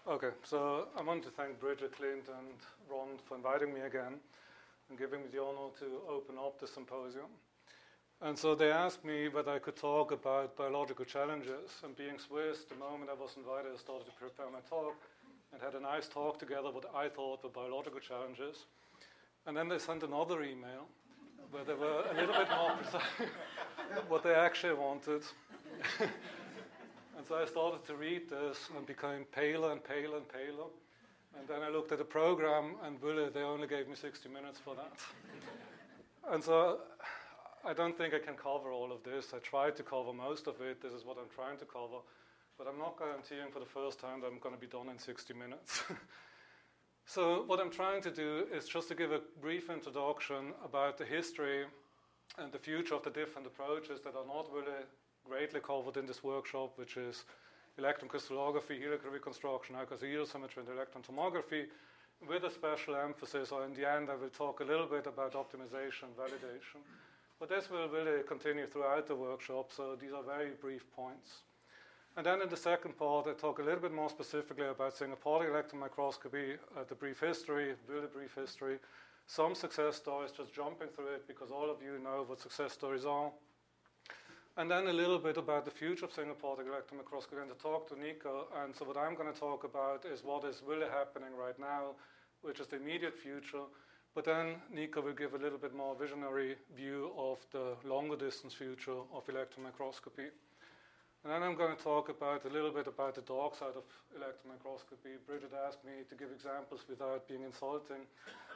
Okay, so I want to thank Bridget, Clint, and Ron for inviting me again and giving me the honor to open up the symposium. And so they asked me whether I could talk about biological challenges. And being Swiss, the moment I was invited, I started to prepare my talk and had a nice talk together what I thought were biological challenges. And then they sent another email where they were a little bit more precise what they actually wanted. And so I started to read this and became paler and paler and paler. And then I looked at the program, and really, they only gave me 60 minutes for that. And so I don't think I can cover all of this. I tried to cover most of it. This is what I'm trying to cover. But I'm not guaranteeing for the first time that I'm going to be done in 60 minutes. So what I'm trying to do is just to give a brief introduction about the history and the future of the different approaches that are not really greatly covered in this workshop, which is electron crystallography, helical reconstruction, icosahedral and electron tomography, with a special emphasis, or in the end I will talk a little bit about optimization and validation. But this will really continue throughout the workshop, so these are very brief points. And then in the second part, I talk a little bit more specifically about single particle electron microscopy, the brief history, really brief history, some success stories, just jumping through it because all of you know what success stories are. And then a little bit about the future of single particle electron microscopy and to talk to Nico. And so what I'm going to talk about is what is really happening right now, which is the immediate future. But then Nico will give a little bit more visionary view of the longer distance future of electron microscopy. And then I'm going to talk about a little bit about the dark side of electron microscopy. Bridget asked me to give examples without being insulting.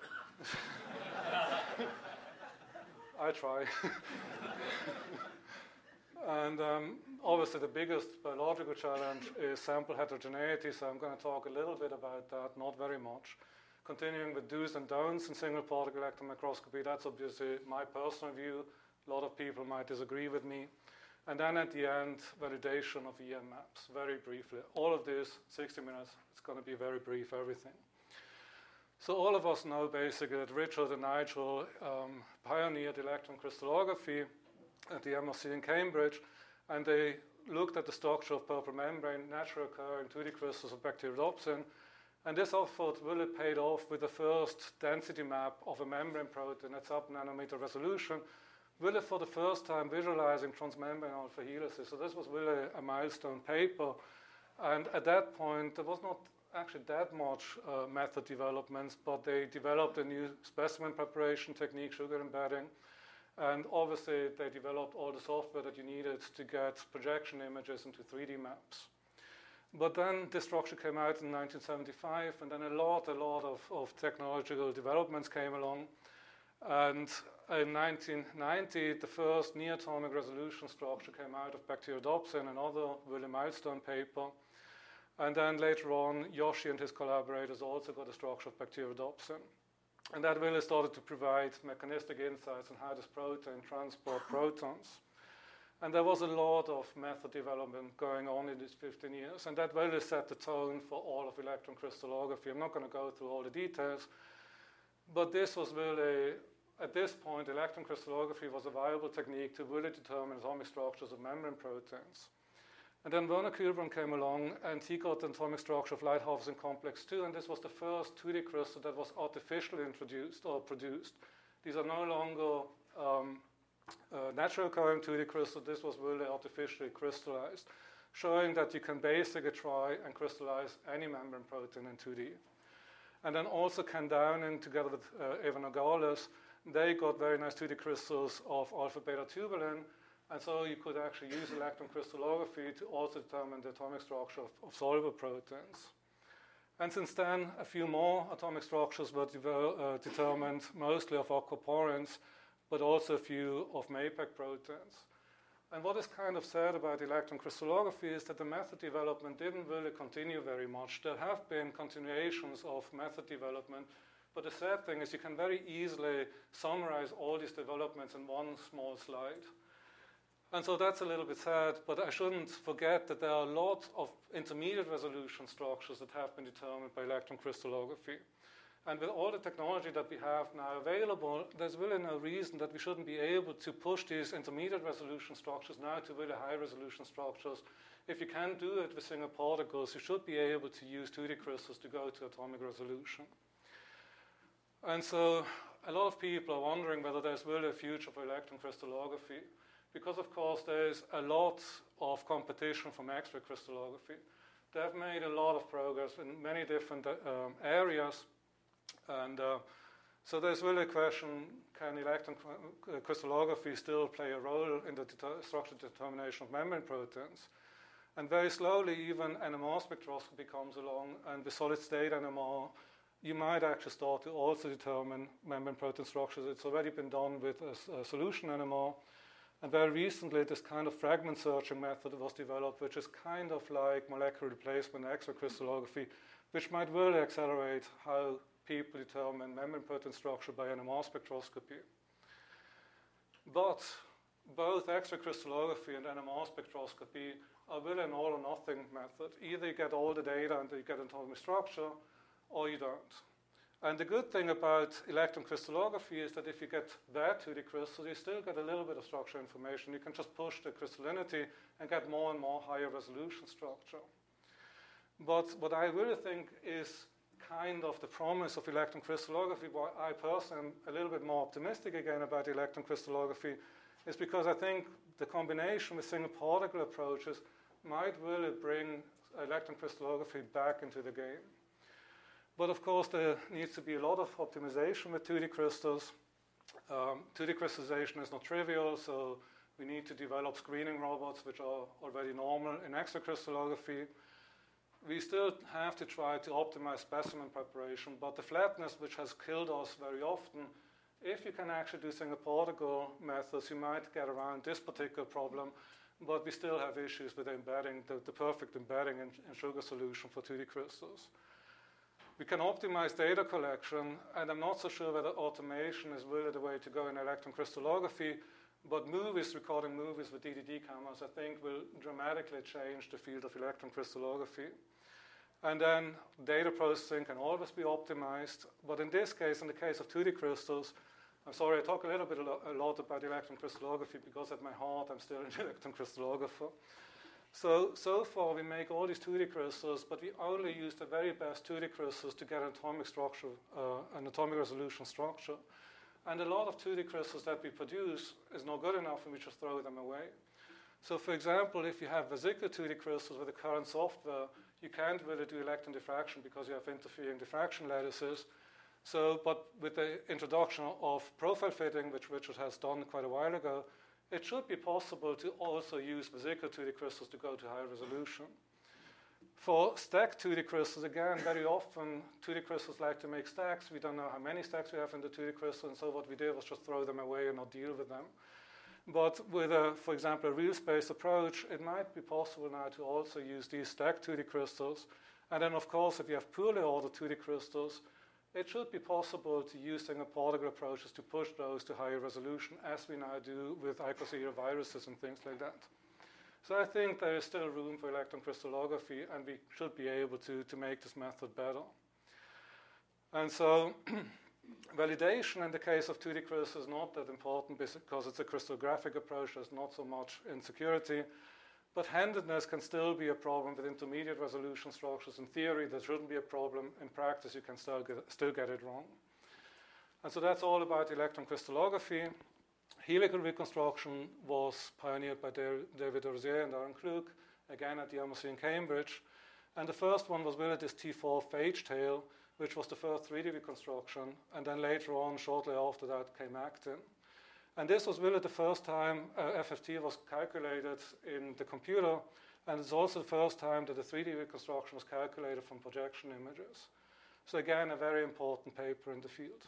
I try. And obviously the biggest biological challenge is sample heterogeneity, so I'm going to talk a little bit about that, not very much. Continuing with do's and don'ts in single particle electron microscopy, that's obviously my personal view. A lot of people might disagree with me. And then at the end, validation of EM maps, very briefly. All of this, 60 minutes, it's going to be very brief, everything. So all of us know basically that Richard and Nigel pioneered electron crystallography at the MRC in Cambridge, and they looked at the structure of purple membrane, naturally occurring 2D crystals of bacteriodopsin, and this effort really paid off with the first density map of a membrane protein at sub-nanometer resolution, really for the first time visualizing transmembrane alpha helices. So this was really a milestone paper, and at that point there was not actually that much method developments, but they developed a new specimen preparation technique, sugar embedding. And obviously, they developed all the software that you needed to get projection images into 3D maps. But then this structure came out in 1975, and then a lot of technological developments came along. And in 1990, the first near-atomic resolution structure came out of bacteriodopsin, another really milestone paper. And then later on, Yoshi and his collaborators also got a structure of bacteriodopsin. And that really started to provide mechanistic insights on how this protein transport protons. And there was a lot of method development going on in these 15 years, and that really set the tone for all of electron crystallography. I'm not going to go through all the details, but this was really, at this point, electron crystallography was a viable technique to really determine atomic structures of membrane proteins. And then Werner Kühlbrunn came along, and he got the atomic structure of Light-Hofferson complex 2, and this was the first 2D crystal that was artificially introduced or produced. These are no longer naturally occurring 2D crystals. This was really artificially crystallized, showing that you can basically try and crystallize any membrane protein in 2D. And then also Ken Downing, together with Eva Nogales, they got very nice 2D crystals of alpha-beta tubulin. And so you could actually use electron crystallography to also determine the atomic structure of soluble proteins. And since then, a few more atomic structures were determined, mostly of aquaporins, but also a few of MAPEC proteins. And what is kind of sad about electron crystallography is that the method development didn't really continue very much. There have been continuations of method development, but the sad thing is you can very easily summarize all these developments in one small slide. And so that's a little bit sad, but I shouldn't forget that there are lots of intermediate resolution structures that have been determined by electron crystallography. And with all the technology that we have now available, there's really no reason that we shouldn't be able to push these intermediate resolution structures now to really high resolution structures. If you can do it with single particles, you should be able to use 2D crystals to go to atomic resolution. And so a lot of people are wondering whether there's really a future for electron crystallography, because of course there's a lot of competition from X-ray crystallography. They've made a lot of progress in many different areas, and so there's really a question, can electron crystallography still play a role in the structural determination of membrane proteins? And very slowly even NMR spectroscopy comes along, and with solid state NMR you might actually start to also determine membrane protein structures. It's already been done with a solution NMR. And very recently, this kind of fragment searching method was developed, which is kind of like molecular replacement X-ray crystallography, which might really accelerate how people determine membrane protein structure by NMR spectroscopy. But both X-ray crystallography and NMR spectroscopy are really an all or nothing method. Either you get all the data and you get an atomic structure, or you don't. And the good thing about electron crystallography is that if you get bad 2D crystals, you still get a little bit of structural information. You can just push the crystallinity and get more and more higher resolution structure. But what I really think is kind of the promise of electron crystallography, why I personally am a little bit more optimistic again about electron crystallography, is because I think the combination with single particle approaches might really bring electron crystallography back into the game. But of course, there needs to be a lot of optimization with 2D crystals. 2D crystallization is not trivial, so we need to develop screening robots, which are already normal in X-ray crystallography. We still have to try to optimize specimen preparation, but the flatness, which has killed us very often, if you can actually do single particle methods, you might get around this particular problem, but we still have issues with embedding, the perfect embedding in sugar solution for 2D crystals. We can optimize data collection, and I'm not so sure whether automation is really the way to go in electron crystallography, but recording movies with DDD cameras, I think will dramatically change the field of electron crystallography. And then data processing can always be optimized, but in this case, in the case of 2D crystals, I'm sorry, I talk a lot about electron crystallography because at my heart I'm still an electron crystallographer. So far we make all these 2D crystals, but we only use the very best 2D crystals to get an atomic structure, an atomic resolution structure. And a lot of 2D crystals that we produce is not good enough and we just throw them away. So for example, if you have vesicular 2D crystals with the current software, you can't really do electron diffraction because you have interfering diffraction lattices. But with the introduction of profile fitting, which Richard has done quite a while ago, it should be possible to also use vesicular 2D crystals to go to high resolution. For stacked 2D crystals, again, very often 2D crystals like to make stacks. We don't know how many stacks we have in the 2D crystal, and so what we did was just throw them away and not deal with them. But with, for example, a real space approach, it might be possible now to also use these stacked 2D crystals. And then, of course, if you have poorly ordered 2D crystals, it should be possible to use single particle approaches to push those to higher resolution, as we now do with icosahara viruses and things like that. So I think there is still room for electron crystallography, and we should be able to make this method better. And so validation in the case of 2D crystals is not that important because it's a crystallographic approach. There's not so much insecurity. But handedness can still be a problem with intermediate resolution structures. In theory, there shouldn't be a problem. In practice, you can still get it wrong. And so that's all about electron crystallography. Helical reconstruction was pioneered by David Rosier and Aaron Klug, again at the MRC in Cambridge. And the first one was really this T4 phage tail, which was the first 3D reconstruction. And then later on, shortly after that, came actin. And this was really the first time FFT was calculated in the computer, and it's also the first time that the 3D reconstruction was calculated from projection images. So again, a very important paper in the field.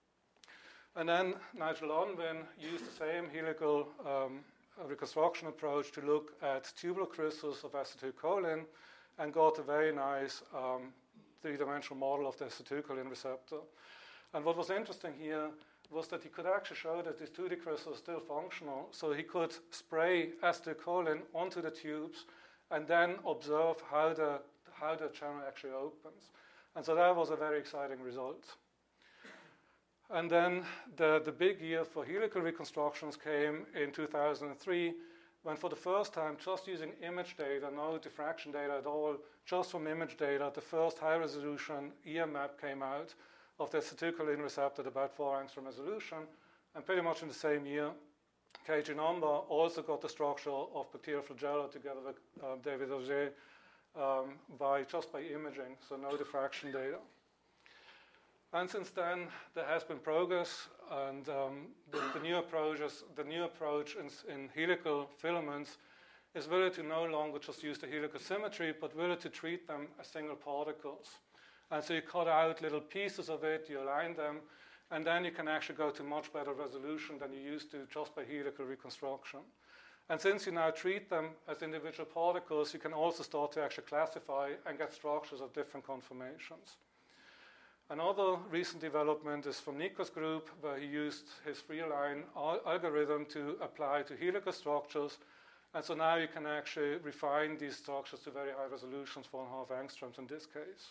And then Nigel Unwin used the same helical reconstruction approach to look at tubular crystals of acetylcholine and got a very nice three-dimensional model of the acetylcholine receptor. And what was interesting here was that he could actually show that these 2D crystals are still functional. So he could spray acetylcholine onto the tubes and then observe how the channel actually opens. And so that was a very exciting result. And then the big year for helical reconstructions came in 2003, when for the first time, just using image data, no diffraction data at all, just from image data, the first high-resolution EM map came out of the acetylcholine receptor at about 4 angstrom resolution. And pretty much in the same year, KG Number also got the structure of bacterial flagella together with David Auger just by imaging, so no diffraction data. And since then, there has been progress, and the new approach in helical filaments is really to no longer just use the helical symmetry, but really to treat them as single particles. And so you cut out little pieces of it, you align them, and then you can actually go to much better resolution than you used to just by helical reconstruction. And since you now treat them as individual particles, you can also start to actually classify and get structures of different conformations. Another recent development is from Nico's group, where he used his free-align algorithm to apply to helical structures. And so now you can actually refine these structures to very high resolutions, 4.5 angstroms in this case.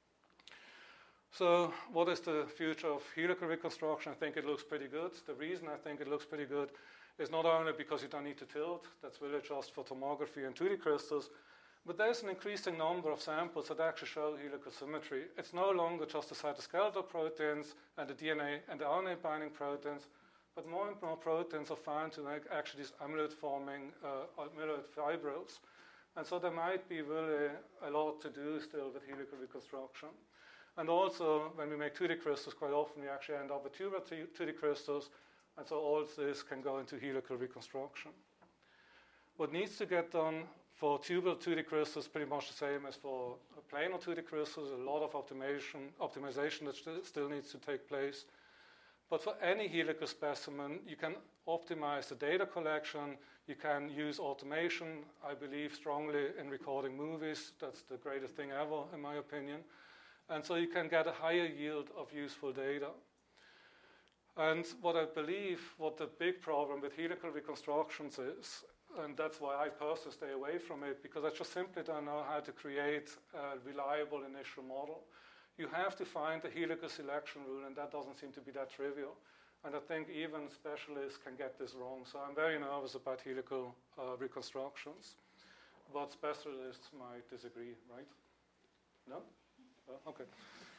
So what is the future of helical reconstruction? I think it looks pretty good. The reason I think it looks pretty good is not only because you don't need to tilt, that's really just for tomography and 2D crystals, but there's an increasing number of samples that actually show helical symmetry. It's no longer just the cytoskeletal proteins and the DNA and the RNA binding proteins, but more and more proteins are found to make actually these amyloid-forming amyloid fibrils. And so there might be really a lot to do still with helical reconstruction. And also, when we make 2D crystals, quite often we actually end up with tubular 2D crystals, and so all this can go into helical reconstruction. What needs to get done for tubular 2D crystals, pretty much the same as for planar 2D crystals, a lot of optimization that still needs to take place. But for any helical specimen, you can optimize the data collection, you can use automation. I believe strongly in recording movies. That's the greatest thing ever, in my opinion. And so you can get a higher yield of useful data. And what I believe, what the big problem with helical reconstructions is, and that's why I personally stay away from it, because I just simply don't know how to create a reliable initial model. You have to find the helical selection rule, and that doesn't seem to be that trivial. And I think even specialists can get this wrong. So I'm very nervous about helical reconstructions. But specialists might disagree, right? No? Oh, okay.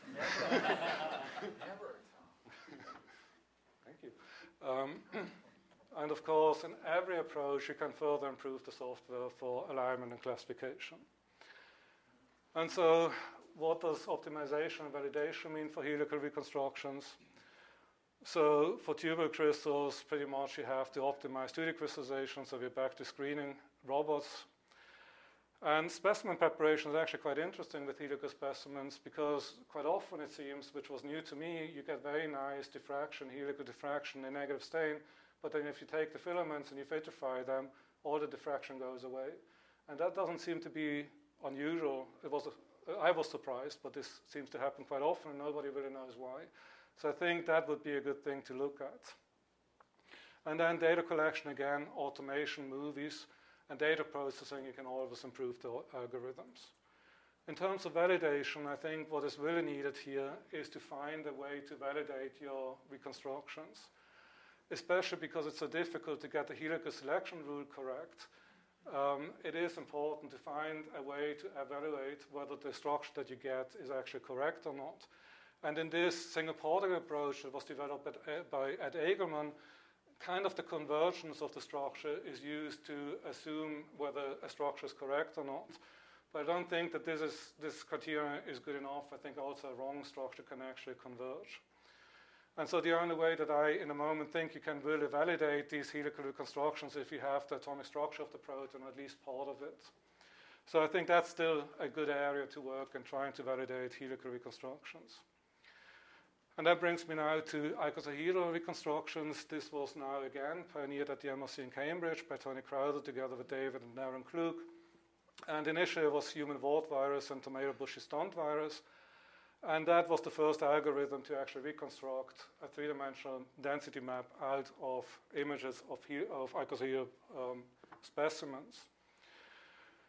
Never. Thank you. And of course, in every approach, you can further improve the software for alignment and classification. And so, what does optimization and validation mean for helical reconstructions? So, for tubular crystals, pretty much you have to optimize 2D crystallization, so we're back to screening robots. And specimen preparation is actually quite interesting with helical specimens, because quite often it seems, which was new to me, you get very nice diffraction, helical diffraction in negative stain, but then if you take the filaments and you vitrify them, all the diffraction goes away. And that doesn't seem to be unusual. I was surprised, but this seems to happen quite often, and nobody really knows why. So I think that would be a good thing to look at. And then data collection again, automation, movies, and data processing, you can always improve the algorithms. In terms of validation, I think what is really needed here is to find a way to validate your reconstructions, especially because it's so difficult to get the helical selection rule correct. It is important to find a way to evaluate whether the structure that you get is actually correct or not. And in this single particle approach that was developed by Ed Egelman, kind of the convergence of the structure is used to assume whether a structure is correct or not. But I don't think that this criteria is good enough. I think also a wrong structure can actually converge. And so the only way that I, in a moment, think you can really validate these helical reconstructions if you have the atomic structure of the protein, or at least part of it. So I think that's still a good area to work in trying to validate helical reconstructions. And that brings me now to icosahedral reconstructions. This was now again pioneered at the MRC in Cambridge by Tony Crowther together with David and Darren Klug. And initially it was human wart virus and tomato bushy stunt virus. And that was the first algorithm to actually reconstruct a three-dimensional density map out of images of icosahedral specimens.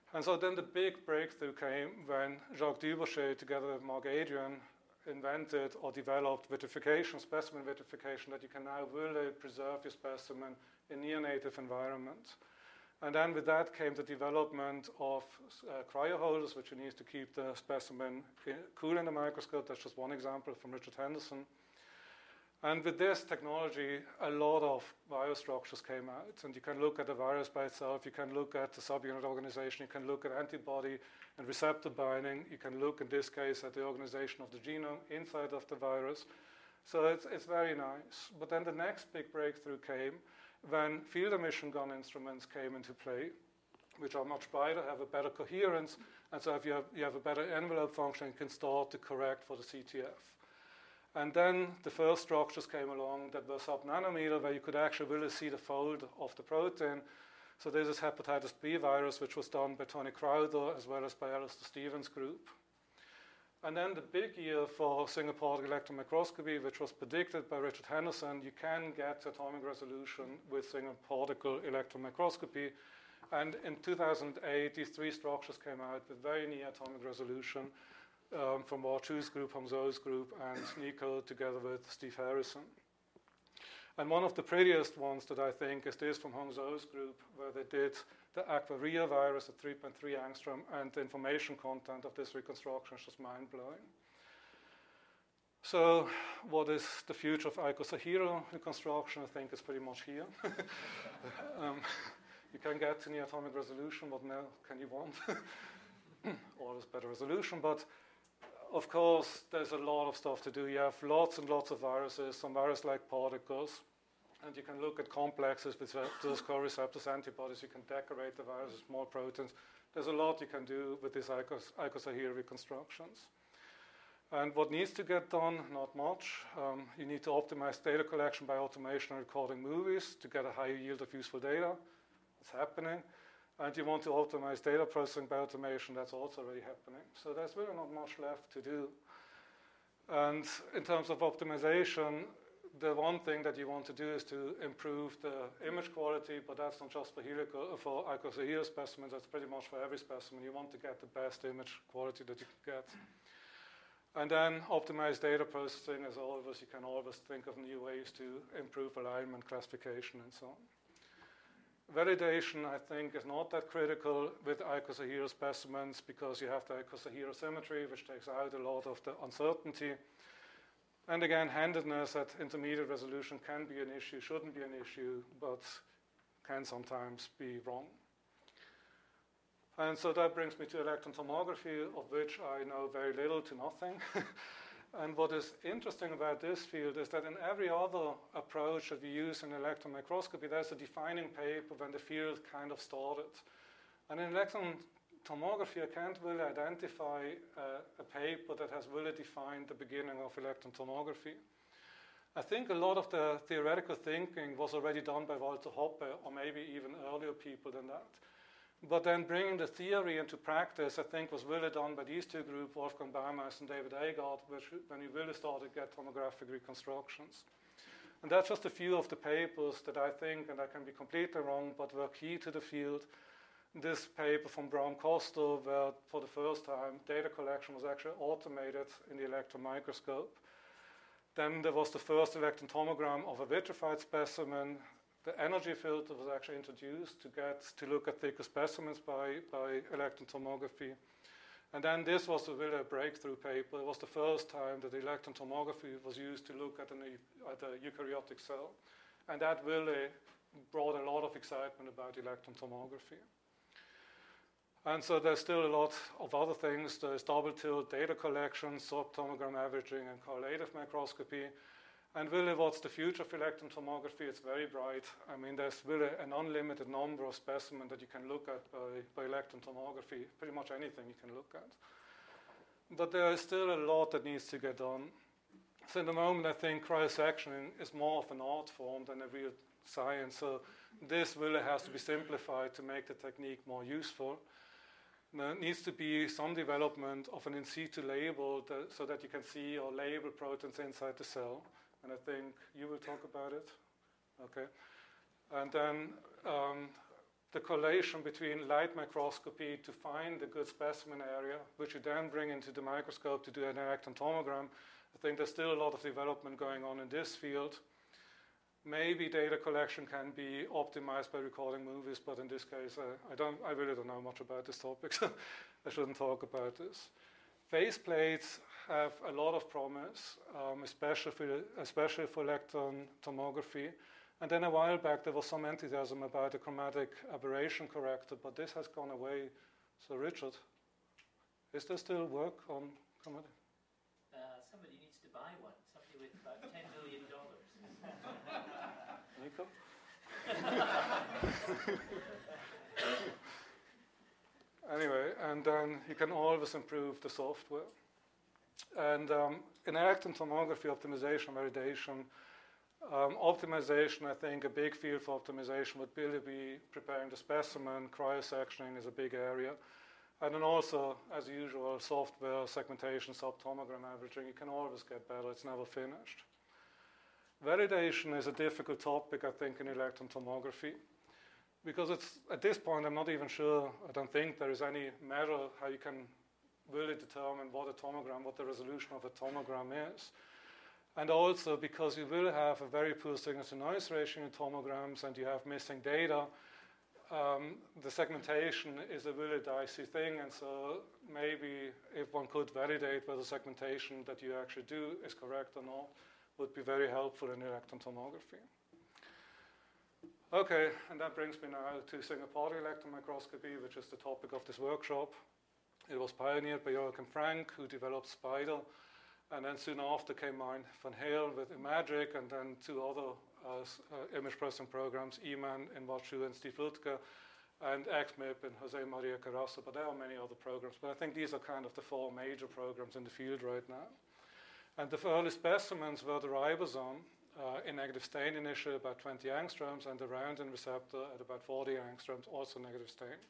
And so then the big breakthrough came when Jacques Dubochet, together with Marc Adrian, invented or developed vitrification, specimen vitrification, that you can now really preserve your specimen in near-native environment. And then with that came the development of cryo holders, which you need to keep the specimen cool in the microscope. That's just one example from Richard Henderson. And with this technology, a lot of virus structures came out. And you can look at the virus by itself. You can look at the subunit organization. You can look at antibody and receptor binding. You can look, in this case, at the organization of the genome inside of the virus. So it's very nice. But then the next big breakthrough came when field emission gun instruments came into play, which are much brighter, have a better coherence. And so if you have a better envelope function, you can start to correct for the CTF. And then the first structures came along that were sub-nanometer, where you could actually really see the fold of the protein. So this is hepatitis B virus, which was done by Tony Crowther as well as by Alistair Stevens' group. And then the big year for single particle electron microscopy, which was predicted by Richard Henderson, you can get atomic resolution with single particle electron microscopy. And in 2008, these three structures came out with very near atomic resolution. From Warchu's group, Hongzhou's group, and Nico together with Steve Harrison. And one of the prettiest ones that I think is this from Hongzhou's group, where they did the Aquaria virus at 3.3 angstrom, and the information content of this reconstruction is just mind-blowing. So what is the future of icosahero reconstruction? I think is pretty much here. You can get to near atomic resolution, what more can you want? Always better resolution, but of course, there's a lot of stuff to do. You have lots and lots of viruses, some virus-like particles, and you can look at complexes with those co-receptors, antibodies. You can decorate the virus with more proteins. There's a lot you can do with these icosahero reconstructions. And what needs to get done? Not much. You need to optimize data collection by automation and recording movies to get a higher yield of useful data. It's happening. And you want to optimize data processing by automation, that's also already happening. So there's really not much left to do. And in terms of optimization, the one thing that you want to do is to improve the image quality, but that's not just for icosahero specimens, that's pretty much for every specimen. You want to get the best image quality that you can get. And then optimize data processing, as always, you can always think of new ways to improve alignment, classification, and so on. Validation, I think, is not that critical with icosahero specimens because you have the icosahero symmetry, which takes out a lot of the uncertainty. And again, handedness at intermediate resolution can be an issue, shouldn't be an issue, but can sometimes be wrong. And so that brings me to electron tomography, of which I know very little to nothing. And what is interesting about this field is that in every other approach that we use in electron microscopy, there's a defining paper when the field kind of started. And in electron tomography, I can't really identify a paper that has really defined the beginning of electron tomography. I think a lot of the theoretical thinking was already done by Walter Hoppe, or maybe even earlier people than that. But then bringing the theory into practice, I think, was really done by these two groups, Wolfgang Baumeister and David Agard, when we really started to get tomographic reconstructions. And that's just a few of the papers that I think, and I can be completely wrong, but were key to the field. This paper from Braun-Coster, where for the first time data collection was actually automated in the electron microscope. Then there was the first electron tomogram of a vitrified specimen. The energy filter was actually introduced to look at thicker specimens by electron tomography. And then this was really a breakthrough paper. It was the first time that electron tomography was used to look at a eukaryotic cell. And that really brought a lot of excitement about electron tomography. And so there's still a lot of other things. There's double tilt data collection, sub-tomogram averaging, and correlative microscopy. And really, what's the future of electron tomography? It's very bright. I mean, there's really an unlimited number of specimens that you can look at by electron tomography, pretty much anything you can look at. But there is still a lot that needs to get done. So in the moment, I think cryosectioning is more of an art form than a real science. So this really has to be simplified to make the technique more useful. There needs to be some development of an in situ label so that you can see or label proteins inside the cell. And I think you will talk about it. Okay. And then the correlation between light microscopy to find the good specimen area, which you then bring into the microscope to do an electron tomograph. I think there's still a lot of development going on in this field. Maybe data collection can be optimized by recording movies, but in this case, I really don't know much about this topic, so I shouldn't talk about this. Faceplates have a lot of promise, especially for electron tomography. And then a while back, there was some enthusiasm about a chromatic aberration corrector, but this has gone away. So Richard, is there still work on chromatic? Somebody needs to buy one, somebody with about $10 million. Nico? Anyway, and then you can always improve the software. And in electron tomography optimization, validation, optimization, I think a big field for optimization would really be preparing the specimen. Cryosectioning is a big area. And then also, as usual, software, segmentation, subtomogram averaging. You can always get better. It's never finished. Validation is a difficult topic, I think, in electron tomography. Because it's, at this point, I'm not even sure, I don't think there is any measure how you can really determine what the resolution of a tomogram is. And also because you will have a very poor signal-to-noise ratio in tomograms and you have missing data, the segmentation is a really dicey thing. And so maybe if one could validate whether segmentation that you actually do is correct or not, would be very helpful in electron tomography. Okay, and that brings me now to single particle electron microscopy, which is the topic of this workshop. It was pioneered by Joachim Frank, who developed SPIDER. And then soon after came Marijn van Heel with Imagic, and then two other image processing programs, EMAN in WashU and Steve Lutke, and XMIP in Jose Maria Carasso. But there are many other programs. But I think these are kind of the four major programs in the field right now. And the early specimens were the ribosome in negative stain initially about 20 angstroms, and the roundin receptor at about 40 angstroms, also negative stain.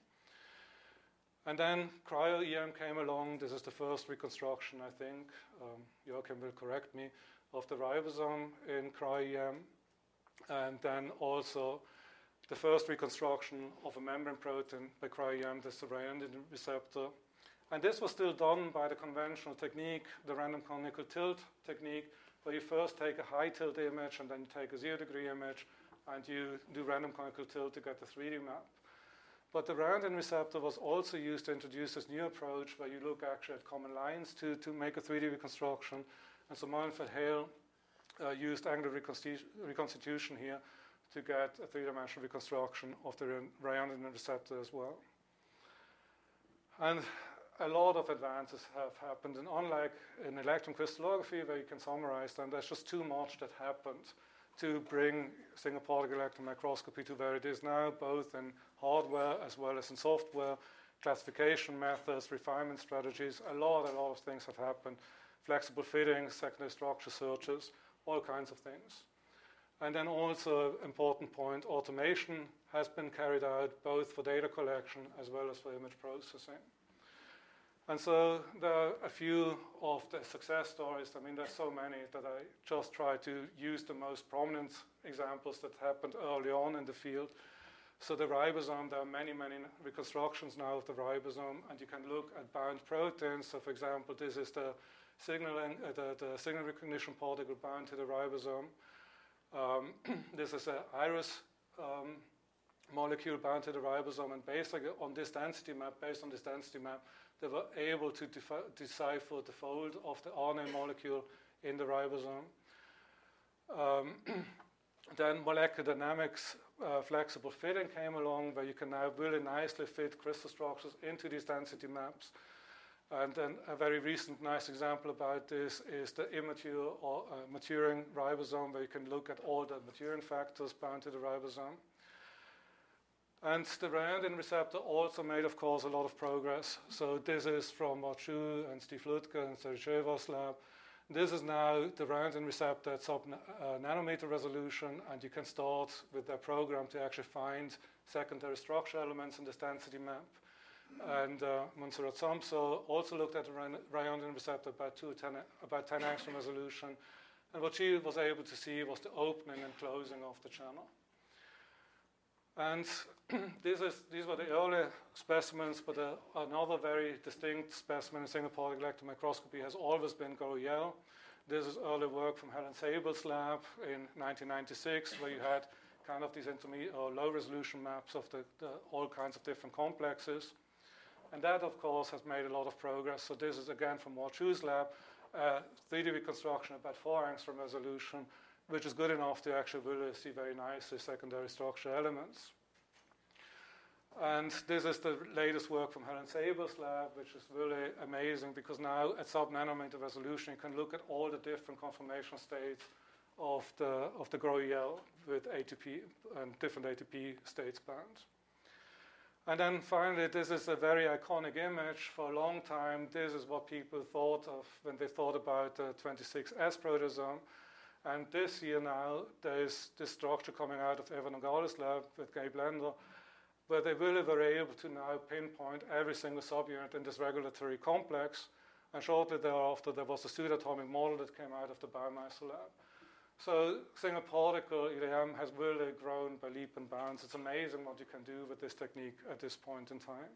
And then cryo-EM came along. This is the first reconstruction, I think, Joachim will correct me, of the ribosome in cryo-EM. And then also the first reconstruction of a membrane protein by cryo-EM, the surrounding receptor. And this was still done by the conventional technique, the random conical tilt technique, where you first take a high tilt image and then you take a 0-degree image and you do random conical tilt to get the 3D map. But the roundin receptor was also used to introduce this new approach where you look actually at common lines to make a 3D reconstruction. And so Marijn van Heel used angular reconstitution here to get a three-dimensional reconstruction of the roundin receptor as well. And a lot of advances have happened. And unlike in electron crystallography, where you can summarize them, there's just too much that happened to bring single particle electron microscopy to where it is now, both in hardware as well as in software, classification methods, refinement strategies. A lot of things have happened. Flexible fittings, secondary structure searches, all kinds of things. And then also, important point, automation has been carried out both for data collection as well as for image processing. And so there are a few of the success stories. I mean, there's so many that I just try to use the most prominent examples that happened early on in the field. So the ribosome, there are many reconstructions now of the ribosome, and you can look at bound proteins. So for example, this is the signal recognition particle bound to the ribosome. This is an iris molecule bound to the ribosome, and basically on this density map, they were able to decipher the fold of the RNA molecule in the ribosome. Then molecular dynamics flexible fitting came along, where you can now really nicely fit crystal structures into these density maps. And then a very recent nice example about this is the immature or maturing ribosome, where you can look at all the maturing factors bound to the ribosome. And the roundin receptor also made, of course, a lot of progress. So this is from WashU and Steve Lutke and Sergeyeva's lab. This is now the roundin receptor at sub-nanometer resolution, and you can start with their program to actually find secondary structure elements in this density map. And Montserrat Samso also looked at the roundin receptor about 10 angstrom resolution. And what she was able to see was the opening and closing of the channel. And these were the early specimens, but another very distinct specimen in single particle electron microscopy has always been GOEL. This is early work from Helen Sabel's lab in 1996, where you had kind of these intermediate or low resolution maps of all kinds of different complexes. And that, of course, has made a lot of progress. So this is, again, from Walt Chu's lab, 3D reconstruction about 4 angstrom resolution, which is good enough to actually really see very nicely secondary structure elements. And this is the latest work from Helen Sabel's lab, which is really amazing because now at sub-nanometer resolution, you can look at all the different conformational states of the GROEL with ATP and different ATP state spans. And then finally, this is a very iconic image. For a long time, this is what people thought of when they thought about the 26S proteasome. And this year now, there's this structure coming out of Evan Nogales' lab with Gabe Lender, where they really were able to now pinpoint every single subunit in this regulatory complex. And shortly thereafter, there was a pseudoatomic model that came out of the Baumeister lab. So single particle EDM has really grown by leap and bounds. It's amazing what you can do with this technique at this point in time.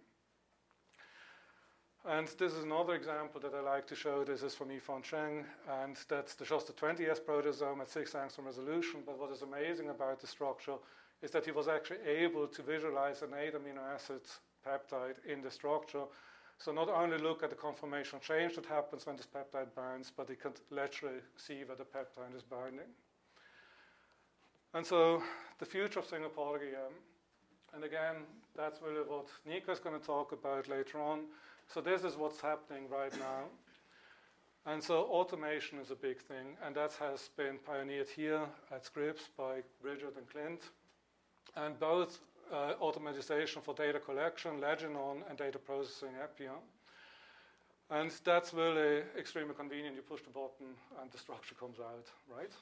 And this is another example that I like to show. This is from Yifan Cheng, and that's just the 20S proteasome at 6 angstrom resolution. But what is amazing about the structure is that he was actually able to visualize an 8 amino acid peptide in the structure. So not only look at the conformational change that happens when this peptide binds, but he can literally see where the peptide is binding. And so the future of single particle EM, and again, that's really what Nika is going to talk about later on. So this is what's happening right now. And so automation is a big thing, and that has been pioneered here at Scripps by Bridget and Clint. And both automatization for data collection, Leginon, and data processing, Epion. And that's really extremely convenient. You push the button and the structure comes out, right?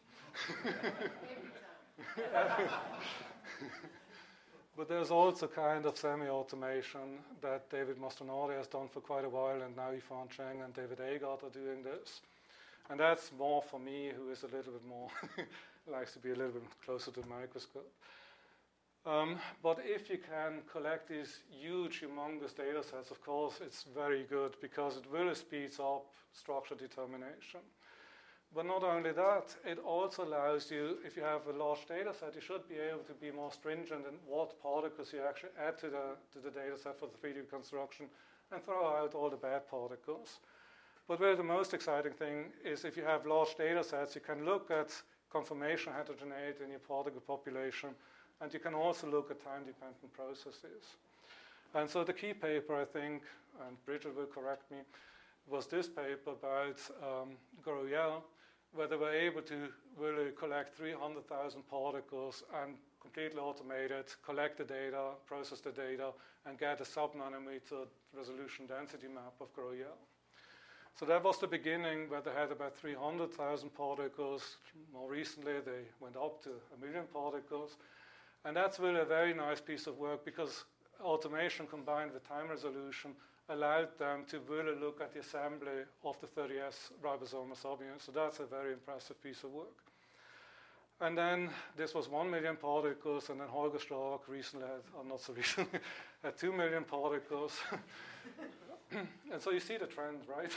But there's also kind of semi-automation that David Mastronardi has done for quite a while, and now Yifan Cheng and David Agard are doing this. And that's more for me, who is a little bit more, likes to be a little bit closer to the microscope. But if you can collect these huge, humongous data sets, of course, it's very good because it really speeds up structure determination. But not only that, it also allows you, if you have a large data set, you should be able to be more stringent in what particles you actually add to the data set for the 3D reconstruction and throw out all the bad particles. But really the most exciting thing is if you have large data sets, you can look at conformational heterogeneity in your particle population, and you can also look at time-dependent processes. And so the key paper, I think, and Bridget will correct me, was this paper about GROEL, where they were able to really collect 300,000 particles and completely automate it, collect the data, process the data, and get a sub-nanometer resolution density map of GROEL. So that was the beginning, where they had about 300,000 particles. More recently, they went up to 1 million particles. And that's really a very nice piece of work because automation combined with time resolution allowed them to really look at the assembly of the 30S ribosomal subunit. So that's a very impressive piece of work. And then this was 1 million particles, and then Holger Stark recently had, or not so recently, had 2 million particles. And so you see the trend, right?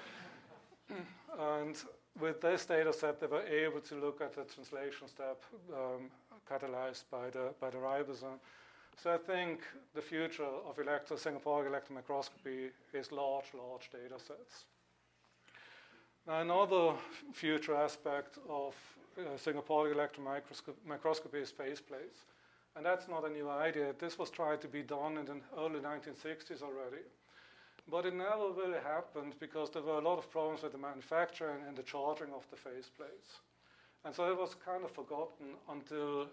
And with this data set, they were able to look at the translation step catalyzed by the ribosome. So I think the future of single particle electron microscopy is large data sets. Now another future aspect of single particle electron microscopy is phase plates. And that's not a new idea. This was tried to be done in the early 1960s already. But it never really happened because there were a lot of problems with the manufacturing and the charging of the phase plates. And so it was kind of forgotten until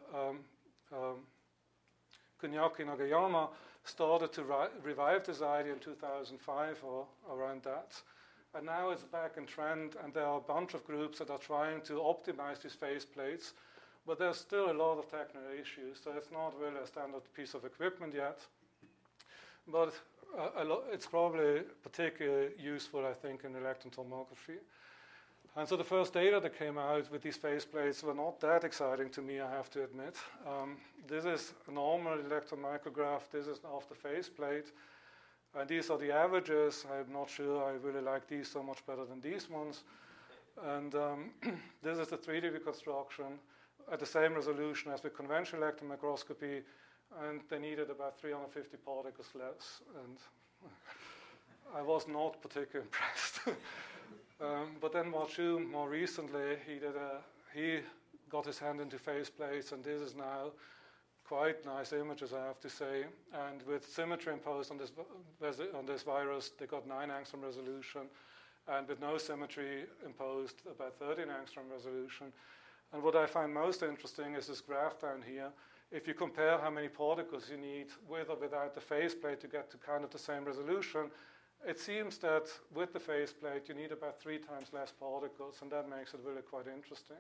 Kunyaki Nagayama started to revive this idea in 2005 or around that. And now it's back in trend, and there are a bunch of groups that are trying to optimize these phase plates, but there's still a lot of technical issues, so it's not really a standard piece of equipment yet. But it's probably particularly useful, I think, in electron tomography. And so the first data that came out with these faceplates were not that exciting to me, I have to admit. This is a normal electron micrograph. This is off the faceplate. And these are the averages. I'm not sure I really like these so much better than these ones. And this is the 3D reconstruction at the same resolution as with conventional electron microscopy. And they needed about 350 particles less. And I was not particularly impressed. But then Marchou, more recently, he got his hand into faceplates, and this is now quite nice images, I have to say. And with symmetry imposed on this virus, they got 9 angstrom resolution, and with no symmetry imposed, about 13 angstrom resolution. And what I find most interesting is this graph down here. If you compare how many particles you need with or without the faceplate to get to kind of the same resolution, it seems that with the faceplate, you need about 3 times less particles, and that makes it really quite interesting.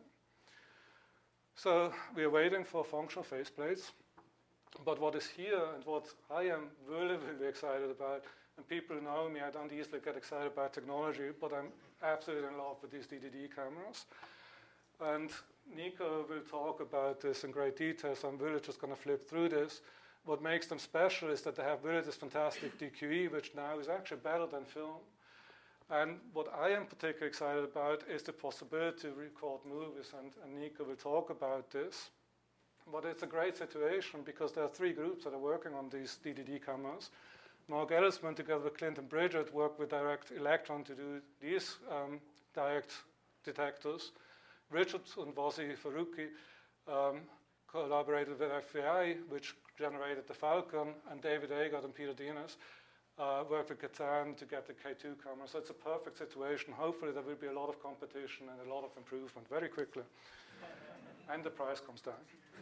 So we are waiting for functional faceplates. But what is here, and what I am really, really excited about, and people who know me, I don't easily get excited about technology, but I'm absolutely in love with these DDD cameras. And Nico will talk about this in great detail, so I'm really just going to flip through this. What makes them special is that they have really this fantastic DQE, which now is actually better than film. And what I am particularly excited about is the possibility to record movies, and Nico will talk about this. But it's a great situation because there are 3 groups that are working on these DDD cameras. Mark Ellisman, together with Clinton Bridget, worked with Direct Electron to do these direct detectors. Richard and Vosi Faruqi collaborated with FBI, which generated the Falcon, and David Agard and Peter Dinas worked with Catan to get the K2 camera. So it's a perfect situation. Hopefully there will be a lot of competition and a lot of improvement very quickly. And the price comes down.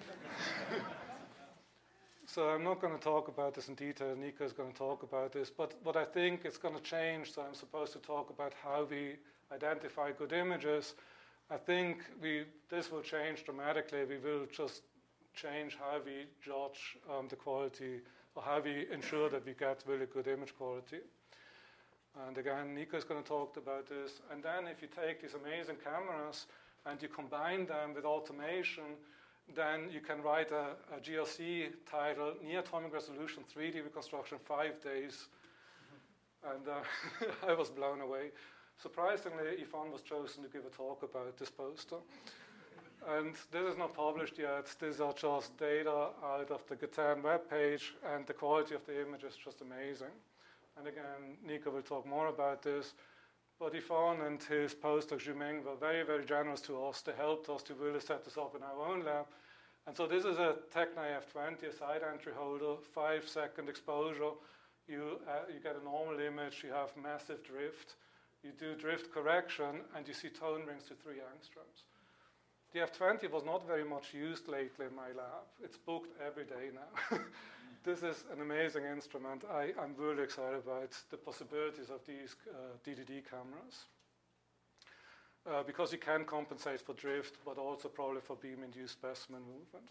So I'm not going to talk about this in detail. Nico is going to talk about this. But what I think it's going to change, so I'm supposed to talk about how we identify good images. I think this will change dramatically. We will just change how we judge the quality, or how we ensure that we get really good image quality. And again, Nico is going to talk about this. And then if you take these amazing cameras and you combine them with automation, then you can write a GRC title, Near Atomic Resolution 3D Reconstruction 5 days. And I was blown away. Surprisingly, Yvonne was chosen to give a talk about this poster. And this is not published yet. These are just data out of the Gatan webpage, and the quality of the image is just amazing. And again, Nico will talk more about this. But Yvonne and his postdoc, Jumeng, were very, very generous to us. They helped us to really set this up in our own lab. And so this is a Tecna F20, a side entry holder, 5-second exposure. You get a normal image, you have massive drift. You do drift correction, and you see tone rings to 3 angstroms. The F20 was not very much used lately in my lab. It's booked every day now. This is an amazing instrument. I'm really excited about the possibilities of these DDD cameras. Because you can compensate for drift, but also probably for beam-induced specimen movement.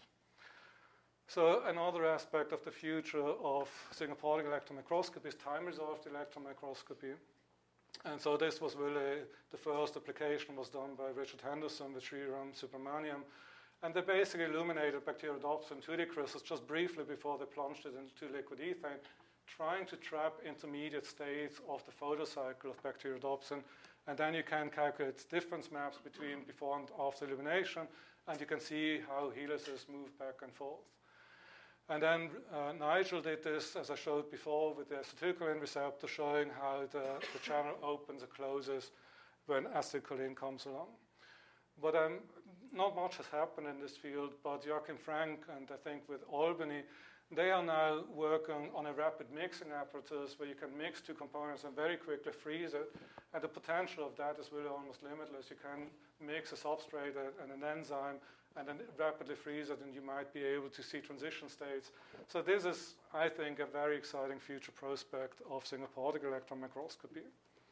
So another aspect of the future of single particle electron microscopy is time-resolved electron microscopy. And so this was really the first application was done by Richard Henderson with Sriram Subramaniam. And they basically illuminated Bacterodopsin 2D crystals just briefly before they plunged it into liquid ethane, trying to trap intermediate states of the photocycle of Bacterodopsin. And then you can calculate difference maps between before and after illumination, and you can see how helices move back and forth. And then Nigel did this, as I showed before, with the acetylcholine receptor, showing how the channel opens and closes when acetylcholine comes along. But not much has happened in this field, but Joachim Frank, and I think with Albany, they are now working on a rapid mixing apparatus where you can mix 2 components and very quickly freeze it. And the potential of that is really almost limitless. You can mix a substrate and an enzyme and then rapidly freeze it, and you might be able to see transition states. So this is, I think, a very exciting future prospect of single particle electron microscopy.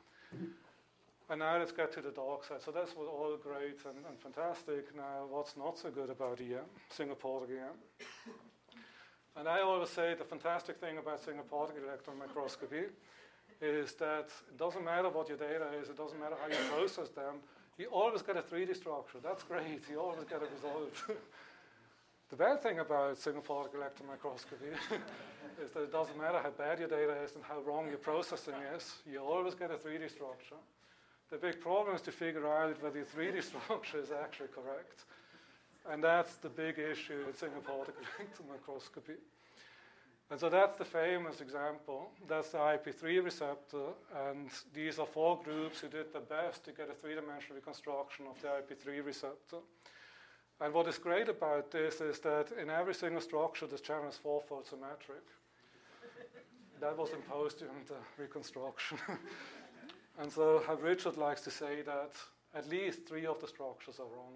And now let's get to the dark side. So that's all great and fantastic. Now, what's not so good about EM, single particle EM? And I always say the fantastic thing about single particle electron microscopy is that it doesn't matter what your data is, it doesn't matter how you process them, you always get a 3D structure. That's great. You always get a result. The bad thing about single particle electron microscopy is that it doesn't matter how bad your data is and how wrong your processing is, you always get a 3D structure. The big problem is to figure out whether your 3D structure is actually correct. And that's the big issue in single particle electron microscopy. And so that's the famous example. That's the IP3 receptor, and these are 4 groups who did their best to get a 3-dimensional reconstruction of the IP3 receptor. And what is great about this is that in every single structure, this channel is 4-fold symmetric. That was imposed during the reconstruction. And so Richard likes to say that at least 3 of the structures are wrong.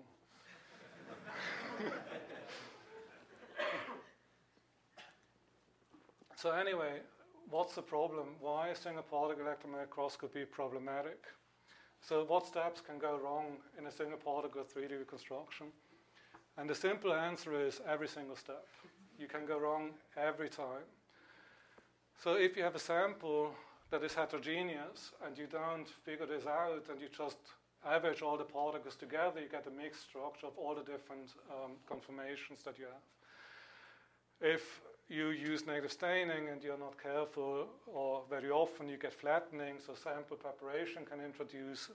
So anyway, what's the problem? Why is single particle electron microscopy problematic? So what steps can go wrong in a single particle 3D reconstruction? And the simple answer is every single step. You can go wrong every time. So if you have a sample that is heterogeneous and you don't figure this out and you just average all the particles together, you get a mixed structure of all the different conformations that you have. If you use negative staining and you're not careful, or very often you get flattening, so sample preparation can introduce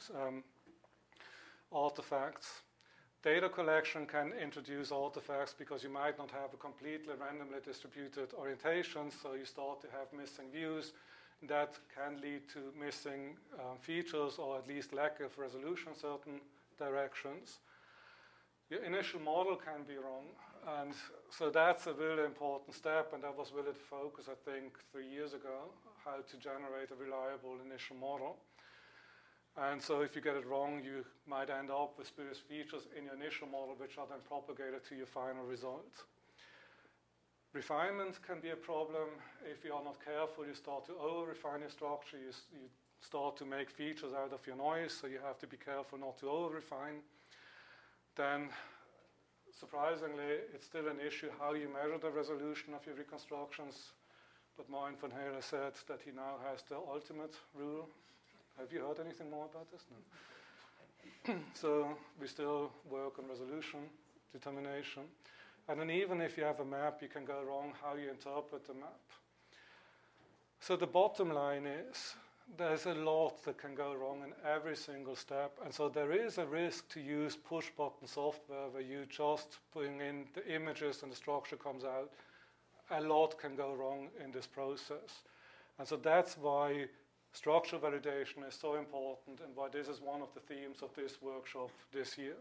artifacts. Data collection can introduce artifacts because you might not have a completely randomly distributed orientation, so you start to have missing views. That can lead to missing features, or at least lack of resolution in certain directions. Your initial model can be wrong, and so that's a really important step, and that was really the focus, I think, 3 years ago, how to generate a reliable initial model. And so if you get it wrong, you might end up with spurious features in your initial model, which are then propagated to your final result. Refinement can be a problem. If you are not careful, you start to over-refine your structure. You start to make features out of your noise, so you have to be careful not to over-refine. Then, surprisingly, it's still an issue how you measure the resolution of your reconstructions. But Martin van Heerle said that he now has the ultimate rule. Have you heard anything more about this? No. So we still work on resolution determination. And then even if you have a map, you can go wrong how you interpret the map. So the bottom line is there's a lot that can go wrong in every single step. And so there is a risk to use push-button software where you just bring in the images and the structure comes out. A lot can go wrong in this process. And so that's why structural validation is so important and why this is one of the themes of this workshop this year.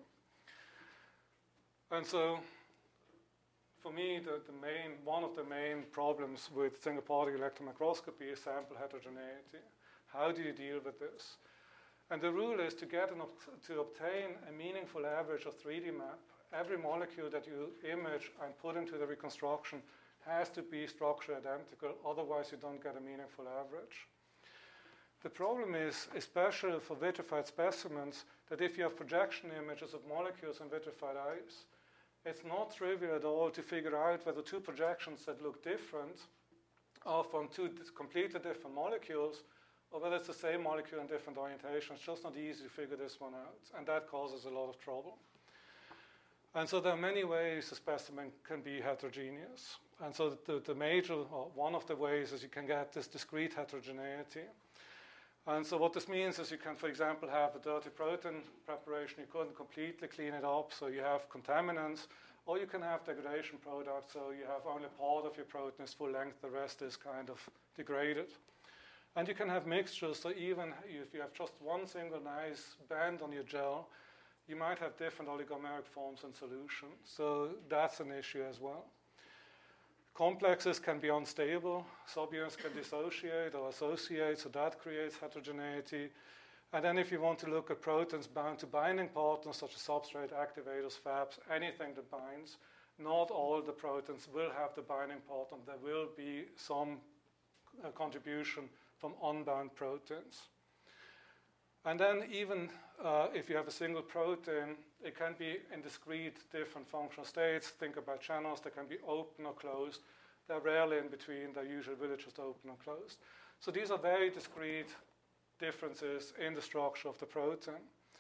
And so for me, one of the main problems with single particle electron microscopy is sample heterogeneity. How do you deal with this? And the rule is to obtain a meaningful average of 3D map, every molecule that you image and put into the reconstruction has to be structure identical, otherwise you don't get a meaningful average. The problem is, especially for vitrified specimens, that if you have projection images of molecules in vitrified ice, it's not trivial at all to figure out whether 2 projections that look different are from 2 completely different molecules, or whether it's the same molecule in different orientations. It's just not easy to figure this one out, and that causes a lot of trouble. And so there are many ways a specimen can be heterogeneous. And so the major, or one of the ways is you can get this discrete heterogeneity. And so what this means is you can, for example, have a dirty protein preparation. You couldn't completely clean it up, so you have contaminants. Or you can have degradation products, so you have only part of your protein is full length, the rest is kind of degraded. And you can have mixtures, so even if you have just one single nice band on your gel, you might have different oligomeric forms in solution. So that's an issue as well. Complexes can be unstable. Subyunits can dissociate or associate, so that creates heterogeneity. And then if you want to look at proteins bound to binding partners, such as substrate, activators, Fabs, anything that binds, not all the proteins will have the binding partner. There will be some contribution from unbound proteins. And then even if you have a single protein, it can be in discrete different functional states. Think about channels that can be open or closed. They're rarely in between. They're usually really just open or closed. So these are very discrete differences in the structure of the protein.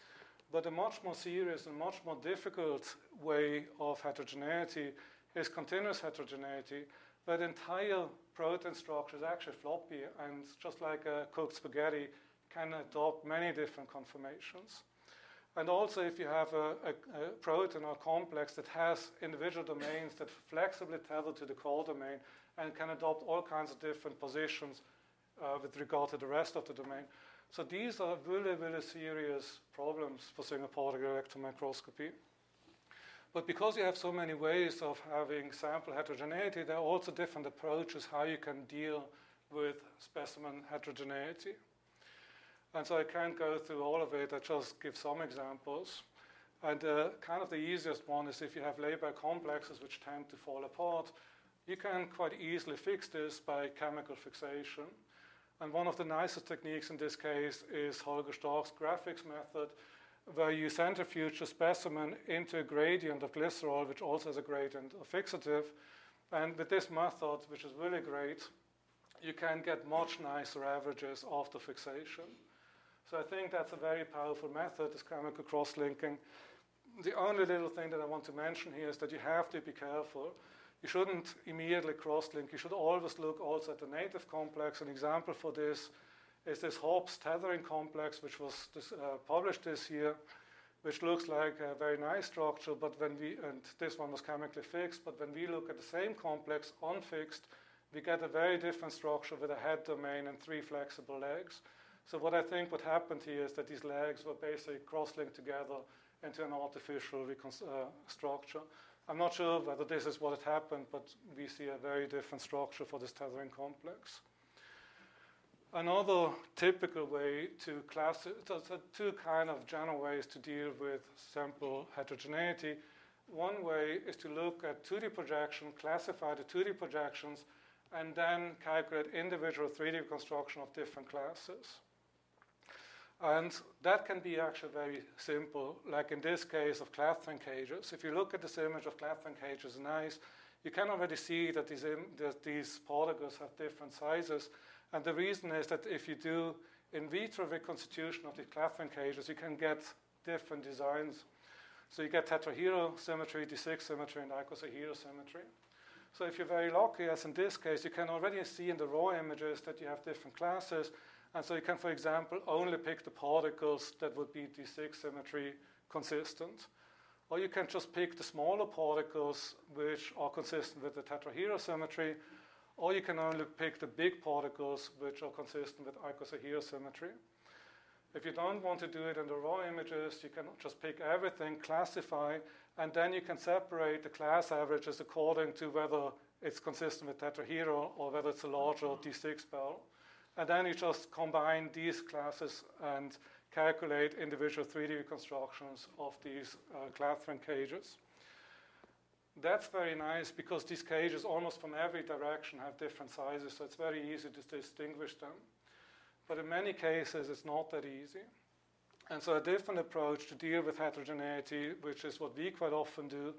But a much more serious and much more difficult way of heterogeneity is continuous heterogeneity, where the entire protein structure is actually floppy and just like a cooked spaghetti can adopt many different conformations. And also if you have a protein or complex that has individual domains that flexibly tether to the core domain and can adopt all kinds of different positions with regard to the rest of the domain. So these are really, really serious problems for single particle electron microscopy. But because you have so many ways of having sample heterogeneity, there are also different approaches how you can deal with specimen heterogeneity. And so I can't go through all of it, I just give some examples. And kind of the easiest one is if you have Lebesgue complexes which tend to fall apart, you can quite easily fix this by chemical fixation. And one of the nicest techniques in this case is Holger Stark's graphics method, where you centrifuge a specimen into a gradient of glycerol, which also has a gradient of fixative. And with this method, which is really great, you can get much nicer averages after fixation. So I think that's a very powerful method, this chemical cross-linking. The only little thing that I want to mention here is that you have to be careful. You shouldn't immediately cross-link. You should always look also at the native complex. An example for this is this Hobbs tethering complex, which was published this year, which looks like a very nice structure, but and this one was chemically fixed, but when we look at the same complex unfixed, we get a very different structure with a head domain and 3 flexible legs. So what I think what happened here is that these legs were basically cross-linked together into an artificial structure. I'm not sure whether this is what had happened, but we see a very different structure for this tethering complex. Another typical way to there's two kind of general ways to deal with sample heterogeneity. One way is to look at 2D projection, classify the 2D projections, and then calculate individual 3D reconstruction of different classes. And that can be actually very simple, like in this case of Clathrin cages. If you look at this image of Clathrin cages in ice, you can already see that these particles have different sizes. And the reason is that if you do in vitro reconstitution of the Clathrin cages, you can get different designs. So you get tetrahedral symmetry, D6 symmetry, and icosahedral symmetry. So if you're very lucky, as in this case, you can already see in the raw images that you have different classes. And so you can, for example, only pick the particles that would be D6 symmetry consistent. Or you can just pick the smaller particles which are consistent with the tetrahedral symmetry. Or you can only pick the big particles which are consistent with icosahedral symmetry. If you don't want to do it in the raw images, you can just pick everything, classify, and then you can separate the class averages according to whether it's consistent with tetrahedral or whether it's a larger D6 barrel. And then you just combine these classes and calculate individual 3D reconstructions of these Clathrin cages. That's very nice because these cages almost from every direction have different sizes, so it's very easy to distinguish them. But in many cases, it's not that easy. And so a different approach to deal with heterogeneity, which is what we quite often do,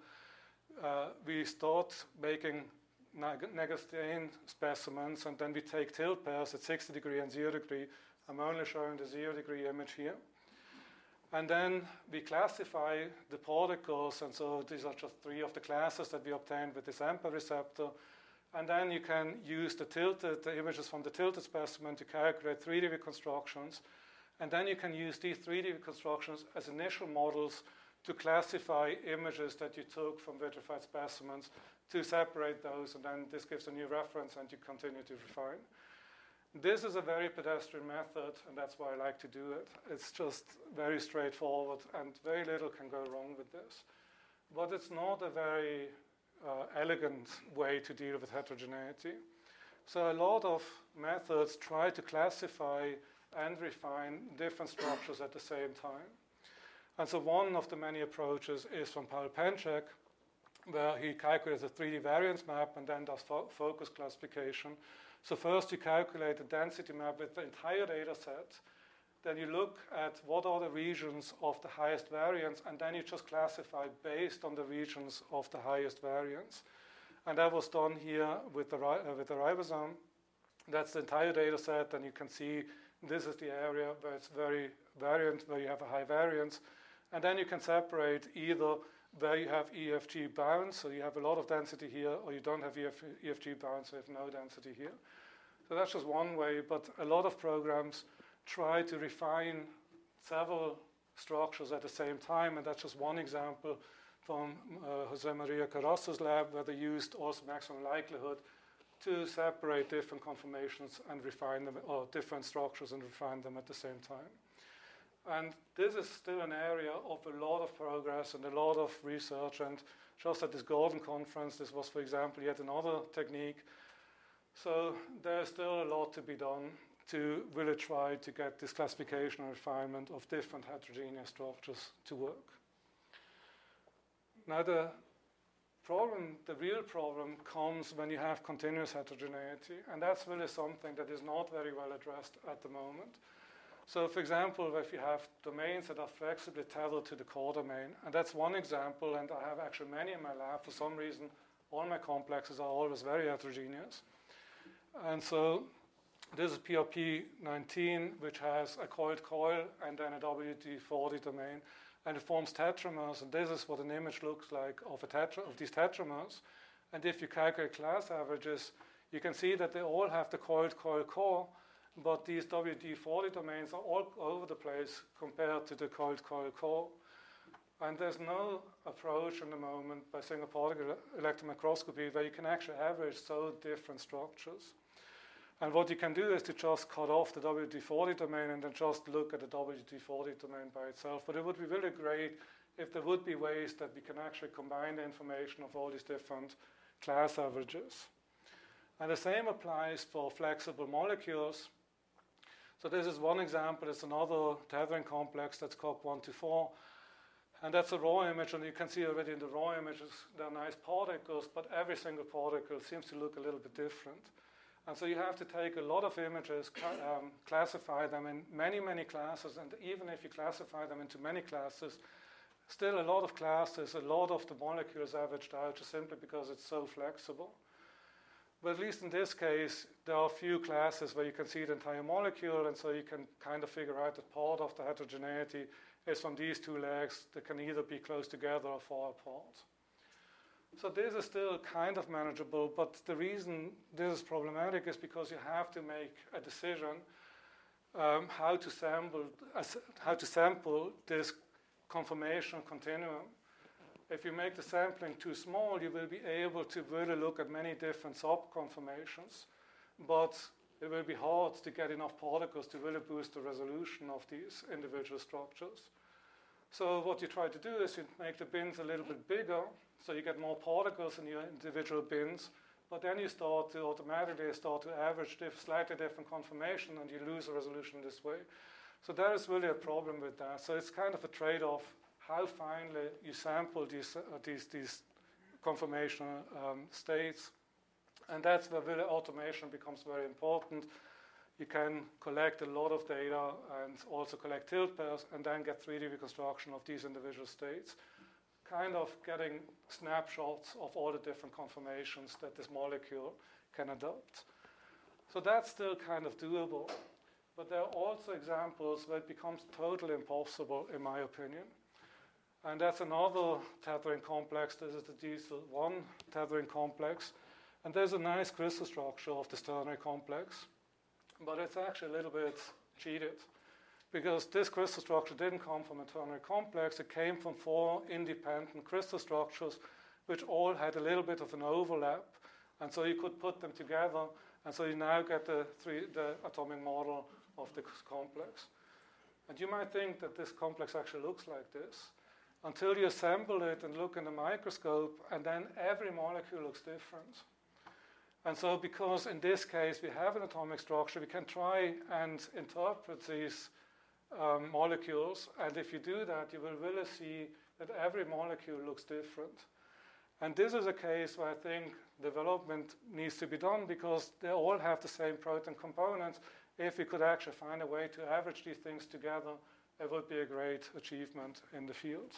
we start making Nagel-Stein specimens, and then we take tilt pairs at 60 degree and 0 degree. I'm only showing the 0 degree image here. And then we classify the particles, and so these are just 3 of the classes that we obtained with this AMPA receptor. And then you can use the images from the tilted specimen to calculate 3D reconstructions. And then you can use these 3D reconstructions as initial models to classify images that you took from vitrified specimens to separate those, and then this gives a new reference and you continue to refine. This is a very pedestrian method, and that's why I like to do it. It's just very straightforward, and very little can go wrong with this. But it's not a very elegant way to deal with heterogeneity. So a lot of methods try to classify and refine different structures at the same time. And so one of the many approaches is from Paul Penchek, where he calculates a 3D variance map and then does focus classification. So first you calculate the density map with the entire data set. Then you look at what are the regions of the highest variance, and then you just classify based on the regions of the highest variance. And that was done here with the ribosome. That's the entire data set, and you can see this is the area where it's very variant, where you have a high variance. And then you can separate either where you have EFG bounds, so you have a lot of density here, or you don't have EFG bounds, so you have no density here. So that's just one way, but a lot of programs try to refine several structures at the same time, and that's just one example from Jose Maria Carrasco's lab, where they used also maximum likelihood to separate different conformations and refine them, or different structures and refine them at the same time. And this is still an area of a lot of progress and a lot of research, and just at this Gordon conference, this was, for example, yet another technique. So there's still a lot to be done to really try to get this classification and refinement of different heterogeneous structures to work. Now the real problem comes when you have continuous heterogeneity, and that's really something that is not very well addressed at the moment. So for example, if you have domains that are flexibly tethered to the core domain, and that's one example, and I have actually many in my lab. For some reason, all my complexes are always very heterogeneous. And so this is PRP19, which has a coiled coil and then a WD40 domain, and it forms tetramers, and this is what an image looks like of these tetramers. And if you calculate class averages, you can see that they all have the coiled coil core, but these WD40 domains are all over the place compared to the coiled coil core. And there's no approach in the moment by single particle electron microscopy where you can actually average so different structures. And what you can do is to just cut off the WD40 domain and then just look at the WD40 domain by itself. But it would be really great if there would be ways that we can actually combine the information of all these different class averages. And the same applies for flexible molecules. So this is one example. It's another tethering complex that's COG124. And that's a raw image, and you can see already in the raw images, they're nice particles, but every single particle seems to look a little bit different. And so you have to take a lot of images, classify them in many, many classes, and even if you classify them into many classes, still a lot of classes, a lot of the molecules averaged out just simply because it's so flexible. But at least in this case, there are a few classes where you can see the entire molecule, and so you can kind of figure out that part of the heterogeneity is from these two legs that can either be close together or far apart. So this is still kind of manageable, but the reason this is problematic is because you have to make a decision how to sample this conformation continuum. If you make the sampling too small, you will be able to really look at many different sub-conformations, but it will be hard to get enough particles to really boost the resolution of these individual structures. So what you try to do is you make the bins a little bit bigger, so you get more particles in your individual bins, but then you start to automatically average slightly different conformation, and you lose the resolution this way. So there is really a problem with that. So it's kind of a trade-off, how finely you sample these conformational states. And that's where really automation becomes very important. You can collect a lot of data and also collect tilt pairs and then get 3D reconstruction of these individual states, kind of getting snapshots of all the different conformations that this molecule can adopt. So that's still kind of doable. But there are also examples where it becomes totally impossible, in my opinion. And that's another tethering complex. This is the diesel 1 tethering complex. And there's a nice crystal structure of this ternary complex. But it's actually a little bit cheated, because this crystal structure didn't come from a ternary complex. It came from 4 independent crystal structures, which all had a little bit of an overlap. And so you could put them together, and so you now get the atomic model of the complex. And you might think that this complex actually looks like this, until you assemble it and look in the microscope, and then every molecule looks different. And so because in this case we have an atomic structure, we can try and interpret these molecules, and if you do that, you will really see that every molecule looks different. And this is a case where I think development needs to be done, because they all have the same protein components. If we could actually find a way to average these things together, it would be a great achievement in the field.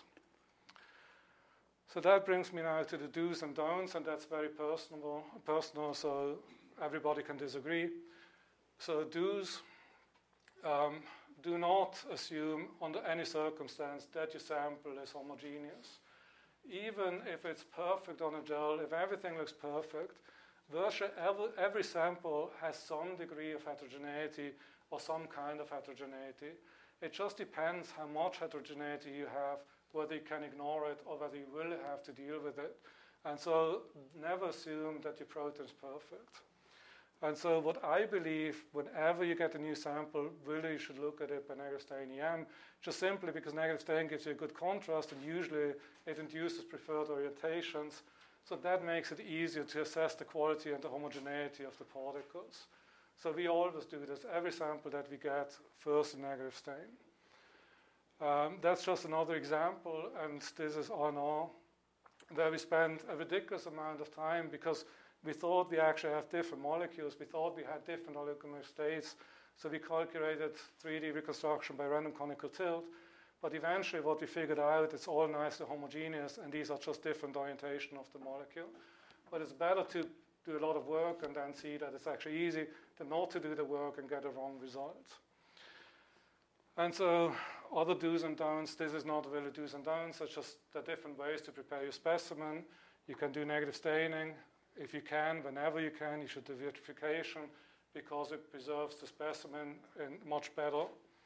So that brings me now to the do's and don'ts, and that's very personal, so everybody can disagree. So do's, do not assume under any circumstance that your sample is homogeneous. Even if it's perfect on a gel, if everything looks perfect, virtually every sample has some degree of heterogeneity or some kind of heterogeneity. It just depends how much heterogeneity you have, whether you can ignore it or whether you will have to deal with it. And so never assume that your protein is perfect. And so what I believe, whenever you get a new sample, really you should look at it by negative stain EM, just simply because negative stain gives you a good contrast, and usually it induces preferred orientations. So that makes it easier to assess the quality and the homogeneity of the particles. So we always do this. Every sample that we get, first a negative stain. That's just another example, and this is RNR, where we spent a ridiculous amount of time because we thought we actually have different molecules. We thought we had different oligomeric states. So we calculated 3D reconstruction by random conical tilt. But eventually what we figured out, it's all nicely homogeneous, and these are just different orientation of the molecule. But it's better to do a lot of work and then see that it's actually easy than not to do the work and get a wrong result. And so other do's and don'ts, this is not really do's and don'ts, it's just the different ways to prepare your specimen. You can do negative staining. If you can, whenever you can, you should do vitrification because it preserves the specimen much better.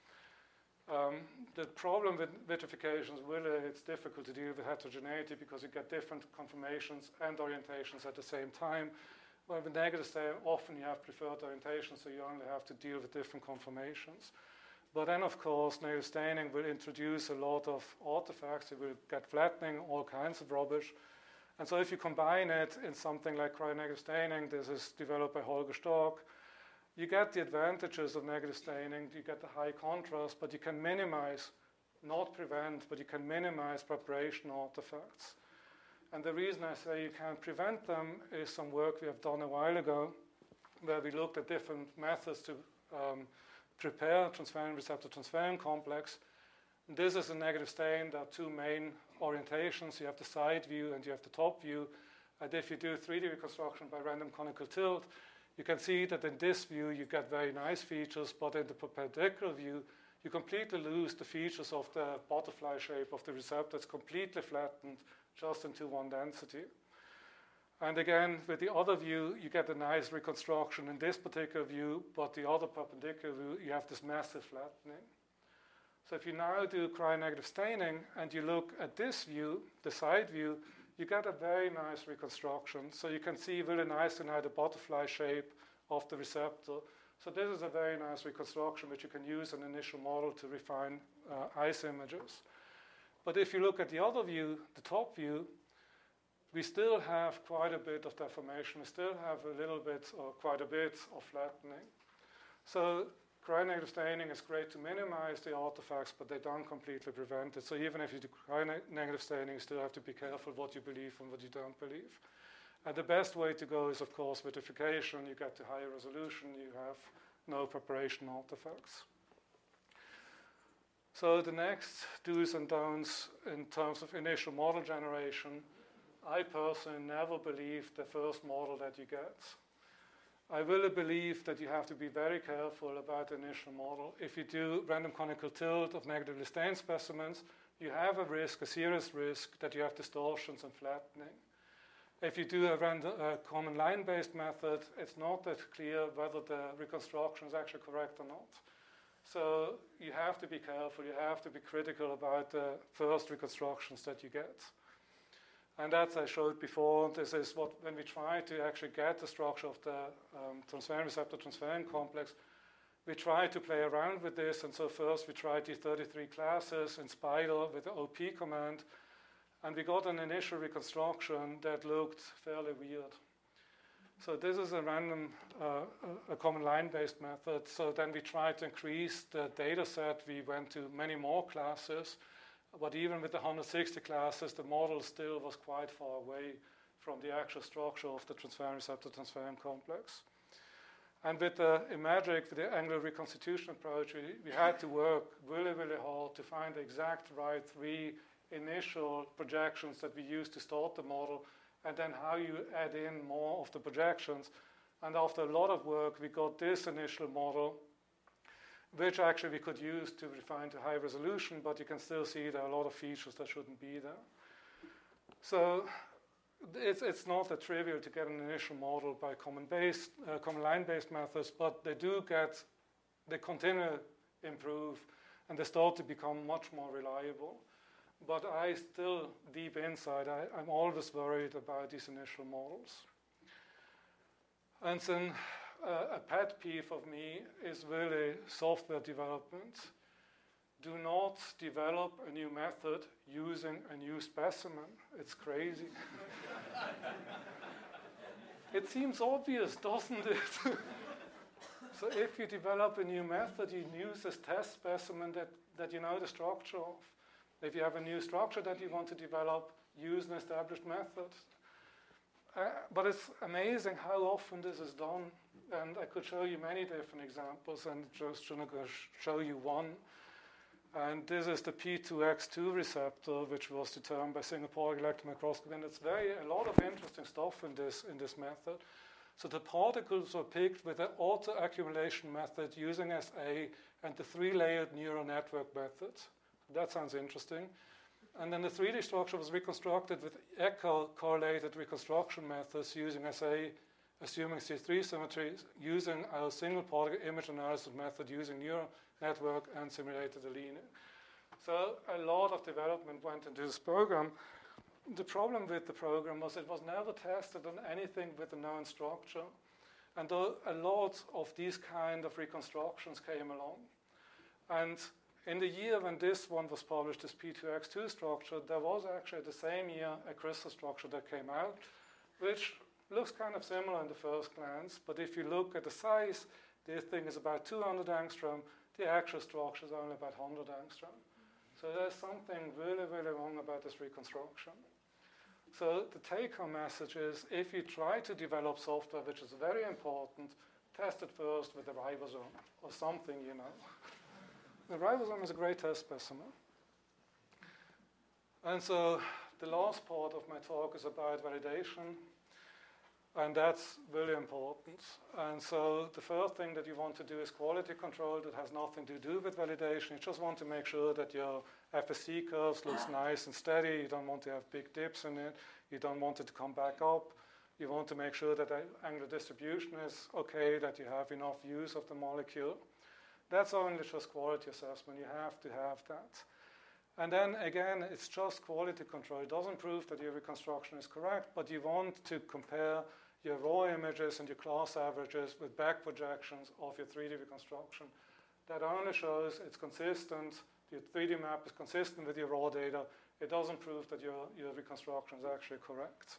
The problem with vitrification is really it's difficult to deal with heterogeneity because you get different conformations and orientations at the same time. Well, with negative staining, often you have preferred orientations, so you only have to deal with different conformations. But then, of course, negative staining will introduce a lot of artifacts. You will get flattening, all kinds of rubbish. And so if you combine it in something like cryonegative staining, this is developed by Holger Stork, you get the advantages of negative staining, you get the high contrast, but you can minimize, not prevent, but you can minimize preparation artifacts. And the reason I say you can't prevent them is some work we have done a while ago, where we looked at different methods to prepare transferrin receptor transferrin complex. This is a negative stain. There are two main orientations. You have the side view and you have the top view. And if you do 3D reconstruction by random conical tilt, you can see that in this view you get very nice features, but in the perpendicular view, you completely lose the features of the butterfly shape of the receptor. It's completely flattened just into one density. And again, with the other view, you get a nice reconstruction in this particular view, but the other perpendicular view, you have this massive flattening. So if you now do cryonegative staining and you look at this view, the side view, you get a very nice reconstruction. So you can see really nicely now the butterfly shape of the receptor. So this is a very nice reconstruction which you can use an initial model to refine ice images. But if you look at the other view, the top view, we still have quite a bit of deformation. We still have a little bit or quite a bit of flattening. So cryonegative staining is great to minimize the artifacts, but they don't completely prevent it. So even if you do cryonegative staining, you still have to be careful what you believe and what you don't believe. And the best way to go is, of course, vitrification. You get to higher resolution. You have no preparation artifacts. So the next do's and don'ts in terms of initial model generation, I personally never believe the first model that you get. I really believe that you have to be very careful about the initial model. If you do random conical tilt of negatively stained specimens, you have a risk, a serious risk, that you have distortions and flattening. If you do a common line-based method, it's not that clear whether the reconstruction is actually correct or not. So you have to be careful, you have to be critical about the first reconstructions that you get. And as I showed before, this is what, when we try to actually get the structure of the transferrin receptor transferrin complex, we try to play around with this. And so first we tried these 33 classes in Spider with the OP command, and we got an initial reconstruction that looked fairly weird. So this is a random, a common line-based method. So then we tried to increase the data set. We went to many more classes. But even with the 160 classes, the model still was quite far away from the actual structure of the transferrin receptor transferrin complex. And with the IMAGIC, with the angular reconstitution approach, we had to work really, really hard to find the exact right 3 initial projections that we used to start the model, and then how you add in more of the projections. And after a lot of work, we got this initial model, which actually we could use to refine to high resolution, but you can still see there are a lot of features that shouldn't be there. So it's not that trivial to get an initial model by common line-based methods, but they continue to improve, and they start to become much more reliable. But I still, deep inside, I'm always worried about these initial models. And then a pet peeve of me is really software development. Do not develop a new method using a new specimen. It's crazy. It seems obvious, doesn't it? So if you develop a new method, you use this test specimen that you know the structure of. If you have a new structure that you want to develop, use an established method. But it's amazing how often this is done. And I could show you many different examples, and just going to show you one. And this is the P2X2 receptor, which was determined by single-particle electron microscopy. And it's a lot of interesting stuff in this method. So the particles were picked with an auto-accumulation method using SA and the 3-layered neural network method. That sounds interesting. And then the 3D structure was reconstructed with echo-correlated reconstruction methods using SA, assuming C3 symmetries, using our single-particle image analysis method using neural network and simulated annealing. So a lot of development went into this program. The problem with the program was it was never tested on anything with a known structure. And a lot of these kind of reconstructions came along. And in the year when this one was published, this P2X2 structure, there was actually the same year a crystal structure that came out, which looks kind of similar in the first glance. But if you look at the size, this thing is about 200 angstrom. The actual structure is only about 100 angstrom. So there's something really, really wrong about this reconstruction. So the take-home message is, if you try to develop software, which is very important, test it first with the ribosome or something, you know. The ribosome is a great test specimen. And so the last part of my talk is about validation. And that's really important. And so the first thing that you want to do is quality control. That has nothing to do with validation. You just want to make sure that your FSC curves looks nice and steady. You don't want to have big dips in it. You don't want it to come back up. You want to make sure that the angular distribution is okay, that you have enough use of the molecule. That's only just quality assessment. You have to have that. And then again, it's just quality control. It doesn't prove that your reconstruction is correct, but you want to compare your raw images and your class averages with back projections of your 3D reconstruction. That only shows it's consistent. Your 3D map is consistent with your raw data. It doesn't prove that your reconstruction is actually correct.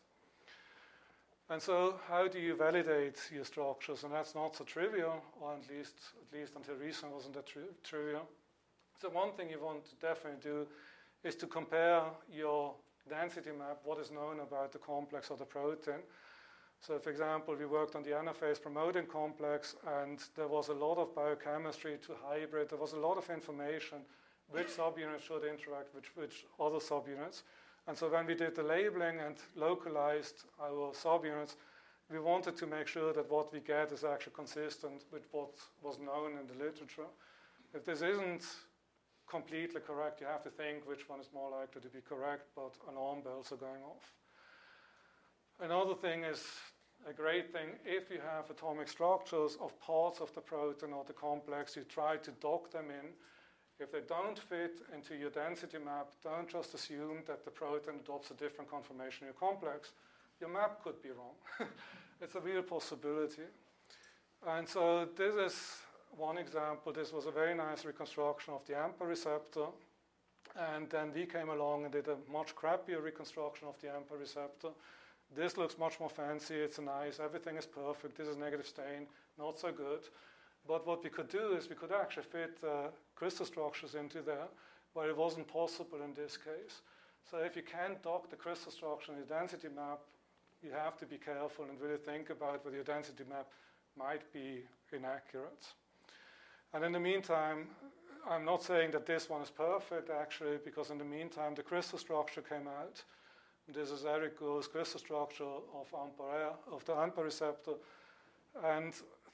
And so how do you validate your structures? And that's not so trivial, or at least until recently wasn't that trivial. So one thing you want to definitely do is to compare your density map, what is known about the complex or the protein. So for example, we worked on the anaphase promoting complex, and there was a lot of biochemistry to hybrid. There was a lot of information which subunits should interact with which other subunits. And so when we did the labeling and localized our subunits, we wanted to make sure that what we get is actually consistent with what was known in the literature. If this isn't completely correct, you have to think which one is more likely to be correct, but alarm bells are going off. Another thing is a great thing, if you have atomic structures of parts of the protein or the complex, you try to dock them in. If they don't fit into your density map, don't just assume that the protein adopts a different conformation in your complex. Your map could be wrong. It's a real possibility. And so this is one example. This was a very nice reconstruction of the AMPA receptor. And then we came along and did a much crappier reconstruction of the AMPA receptor. This looks much more fancy. It's nice. Everything is perfect. This is negative stain. Not so good. But what we could do is we could actually fit crystal structures into there, where it wasn't possible in this case. So if you can't dock the crystal structure in your density map, you have to be careful and really think about whether your density map might be inaccurate. And in the meantime, I'm not saying that this one is perfect, actually, because in the meantime, the crystal structure came out. This is Eric Gould's crystal structure of the AMPA receptor. And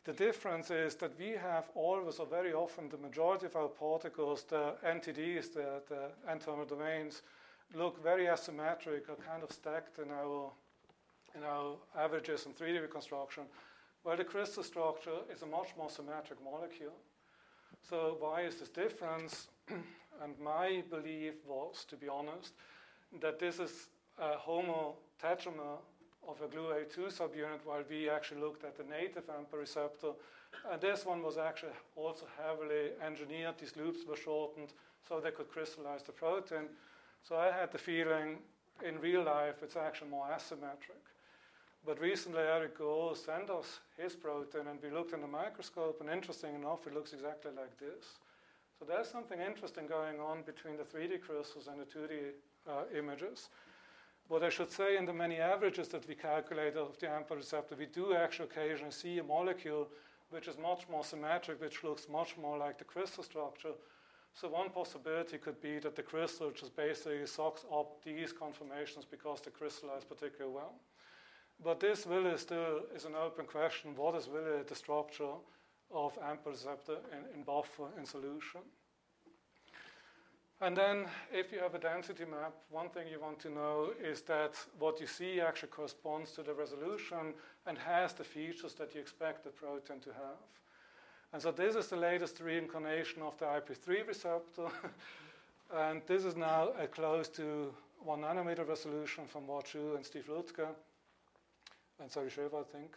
The difference is that we have always, or very often, the majority of our particles, the NTDs, the N-terminal domains, look very asymmetric or kind of stacked in our averages in 3D reconstruction, while the crystal structure is a much more symmetric molecule. So why is this difference? And my belief was, to be honest, that this is a homotetramer of a GluA2 subunit, while we actually looked at the native AMPA receptor. And this one was actually also heavily engineered. These loops were shortened so they could crystallize the protein. So I had the feeling in real life it's actually more asymmetric. But recently Eric Goh sent us his protein and we looked in the microscope, and interesting enough, it looks exactly like this. So there's something interesting going on between the 3D crystals and the 2D images. What I should say, in the many averages that we calculated of the AMPA receptor, we do actually occasionally see a molecule which is much more symmetric, which looks much more like the crystal structure. So one possibility could be that the crystal just basically sucks up these conformations because they crystallize particularly well. But this really still is an open question. What is really the structure of AMPA receptor in buffer in solution? And then if you have a density map, one thing you want to know is that what you see actually corresponds to the resolution and has the features that you expect the protein to have. And so this is the latest reincarnation of the IP3 receptor. And this is now at close to 1 nanometer resolution from Hua Chu and Steve Lutzke. And sorry, Shiva, I think.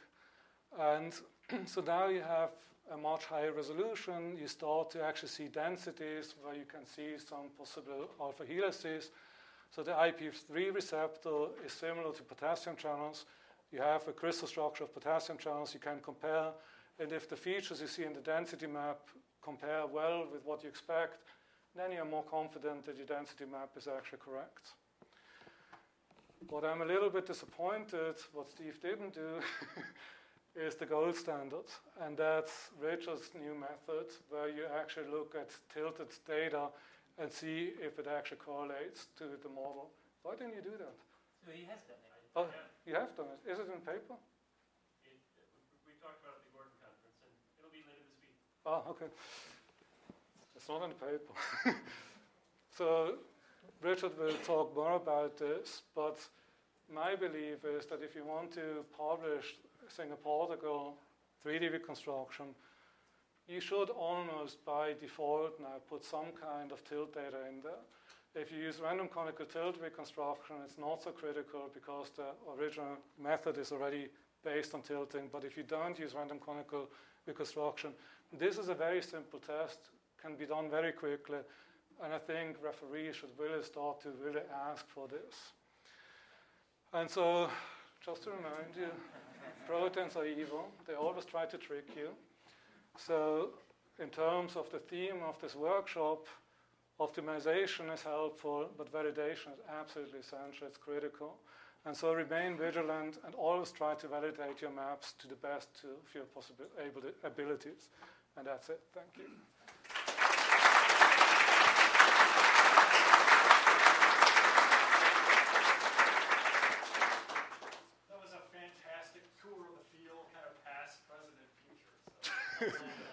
And so now you have a much higher resolution. You start to actually see densities where you can see some possible alpha helices. So the IP3 receptor is similar to potassium channels. You have a crystal structure of potassium channels you can compare. And if the features you see in the density map compare well with what you expect, then you're more confident that your density map is actually correct. What I'm a little bit disappointed, what Steve didn't do, is the gold standard. And that's Richard's new method, where you actually look at tilted data and see if it actually correlates to the model. Why didn't you do that? So he has done it. Oh, you have done it. Is it in paper? We talked about it at the Gordon conference, and it'll be later this week. Oh, okay. It's not in the paper. So Richard will talk more about this, but my belief is that if you want to publish single particle 3D reconstruction, you should almost by default now put some kind of tilt data in there. If you use random conical tilt reconstruction, it's not so critical because the original method is already based on tilting. But if you don't use random conical reconstruction, this is a very simple test, can be done very quickly. And I think referees should really start to really ask for this. And so, just to remind you, proteins are evil. They always try to trick you. So, in terms of the theme of this workshop, optimization is helpful, but validation is absolutely essential. It's critical. And so remain vigilant and always try to validate your maps to the best of your abilities. And that's it. Thank you. That was a fantastic tour of the field, kind of past, present, and future. So.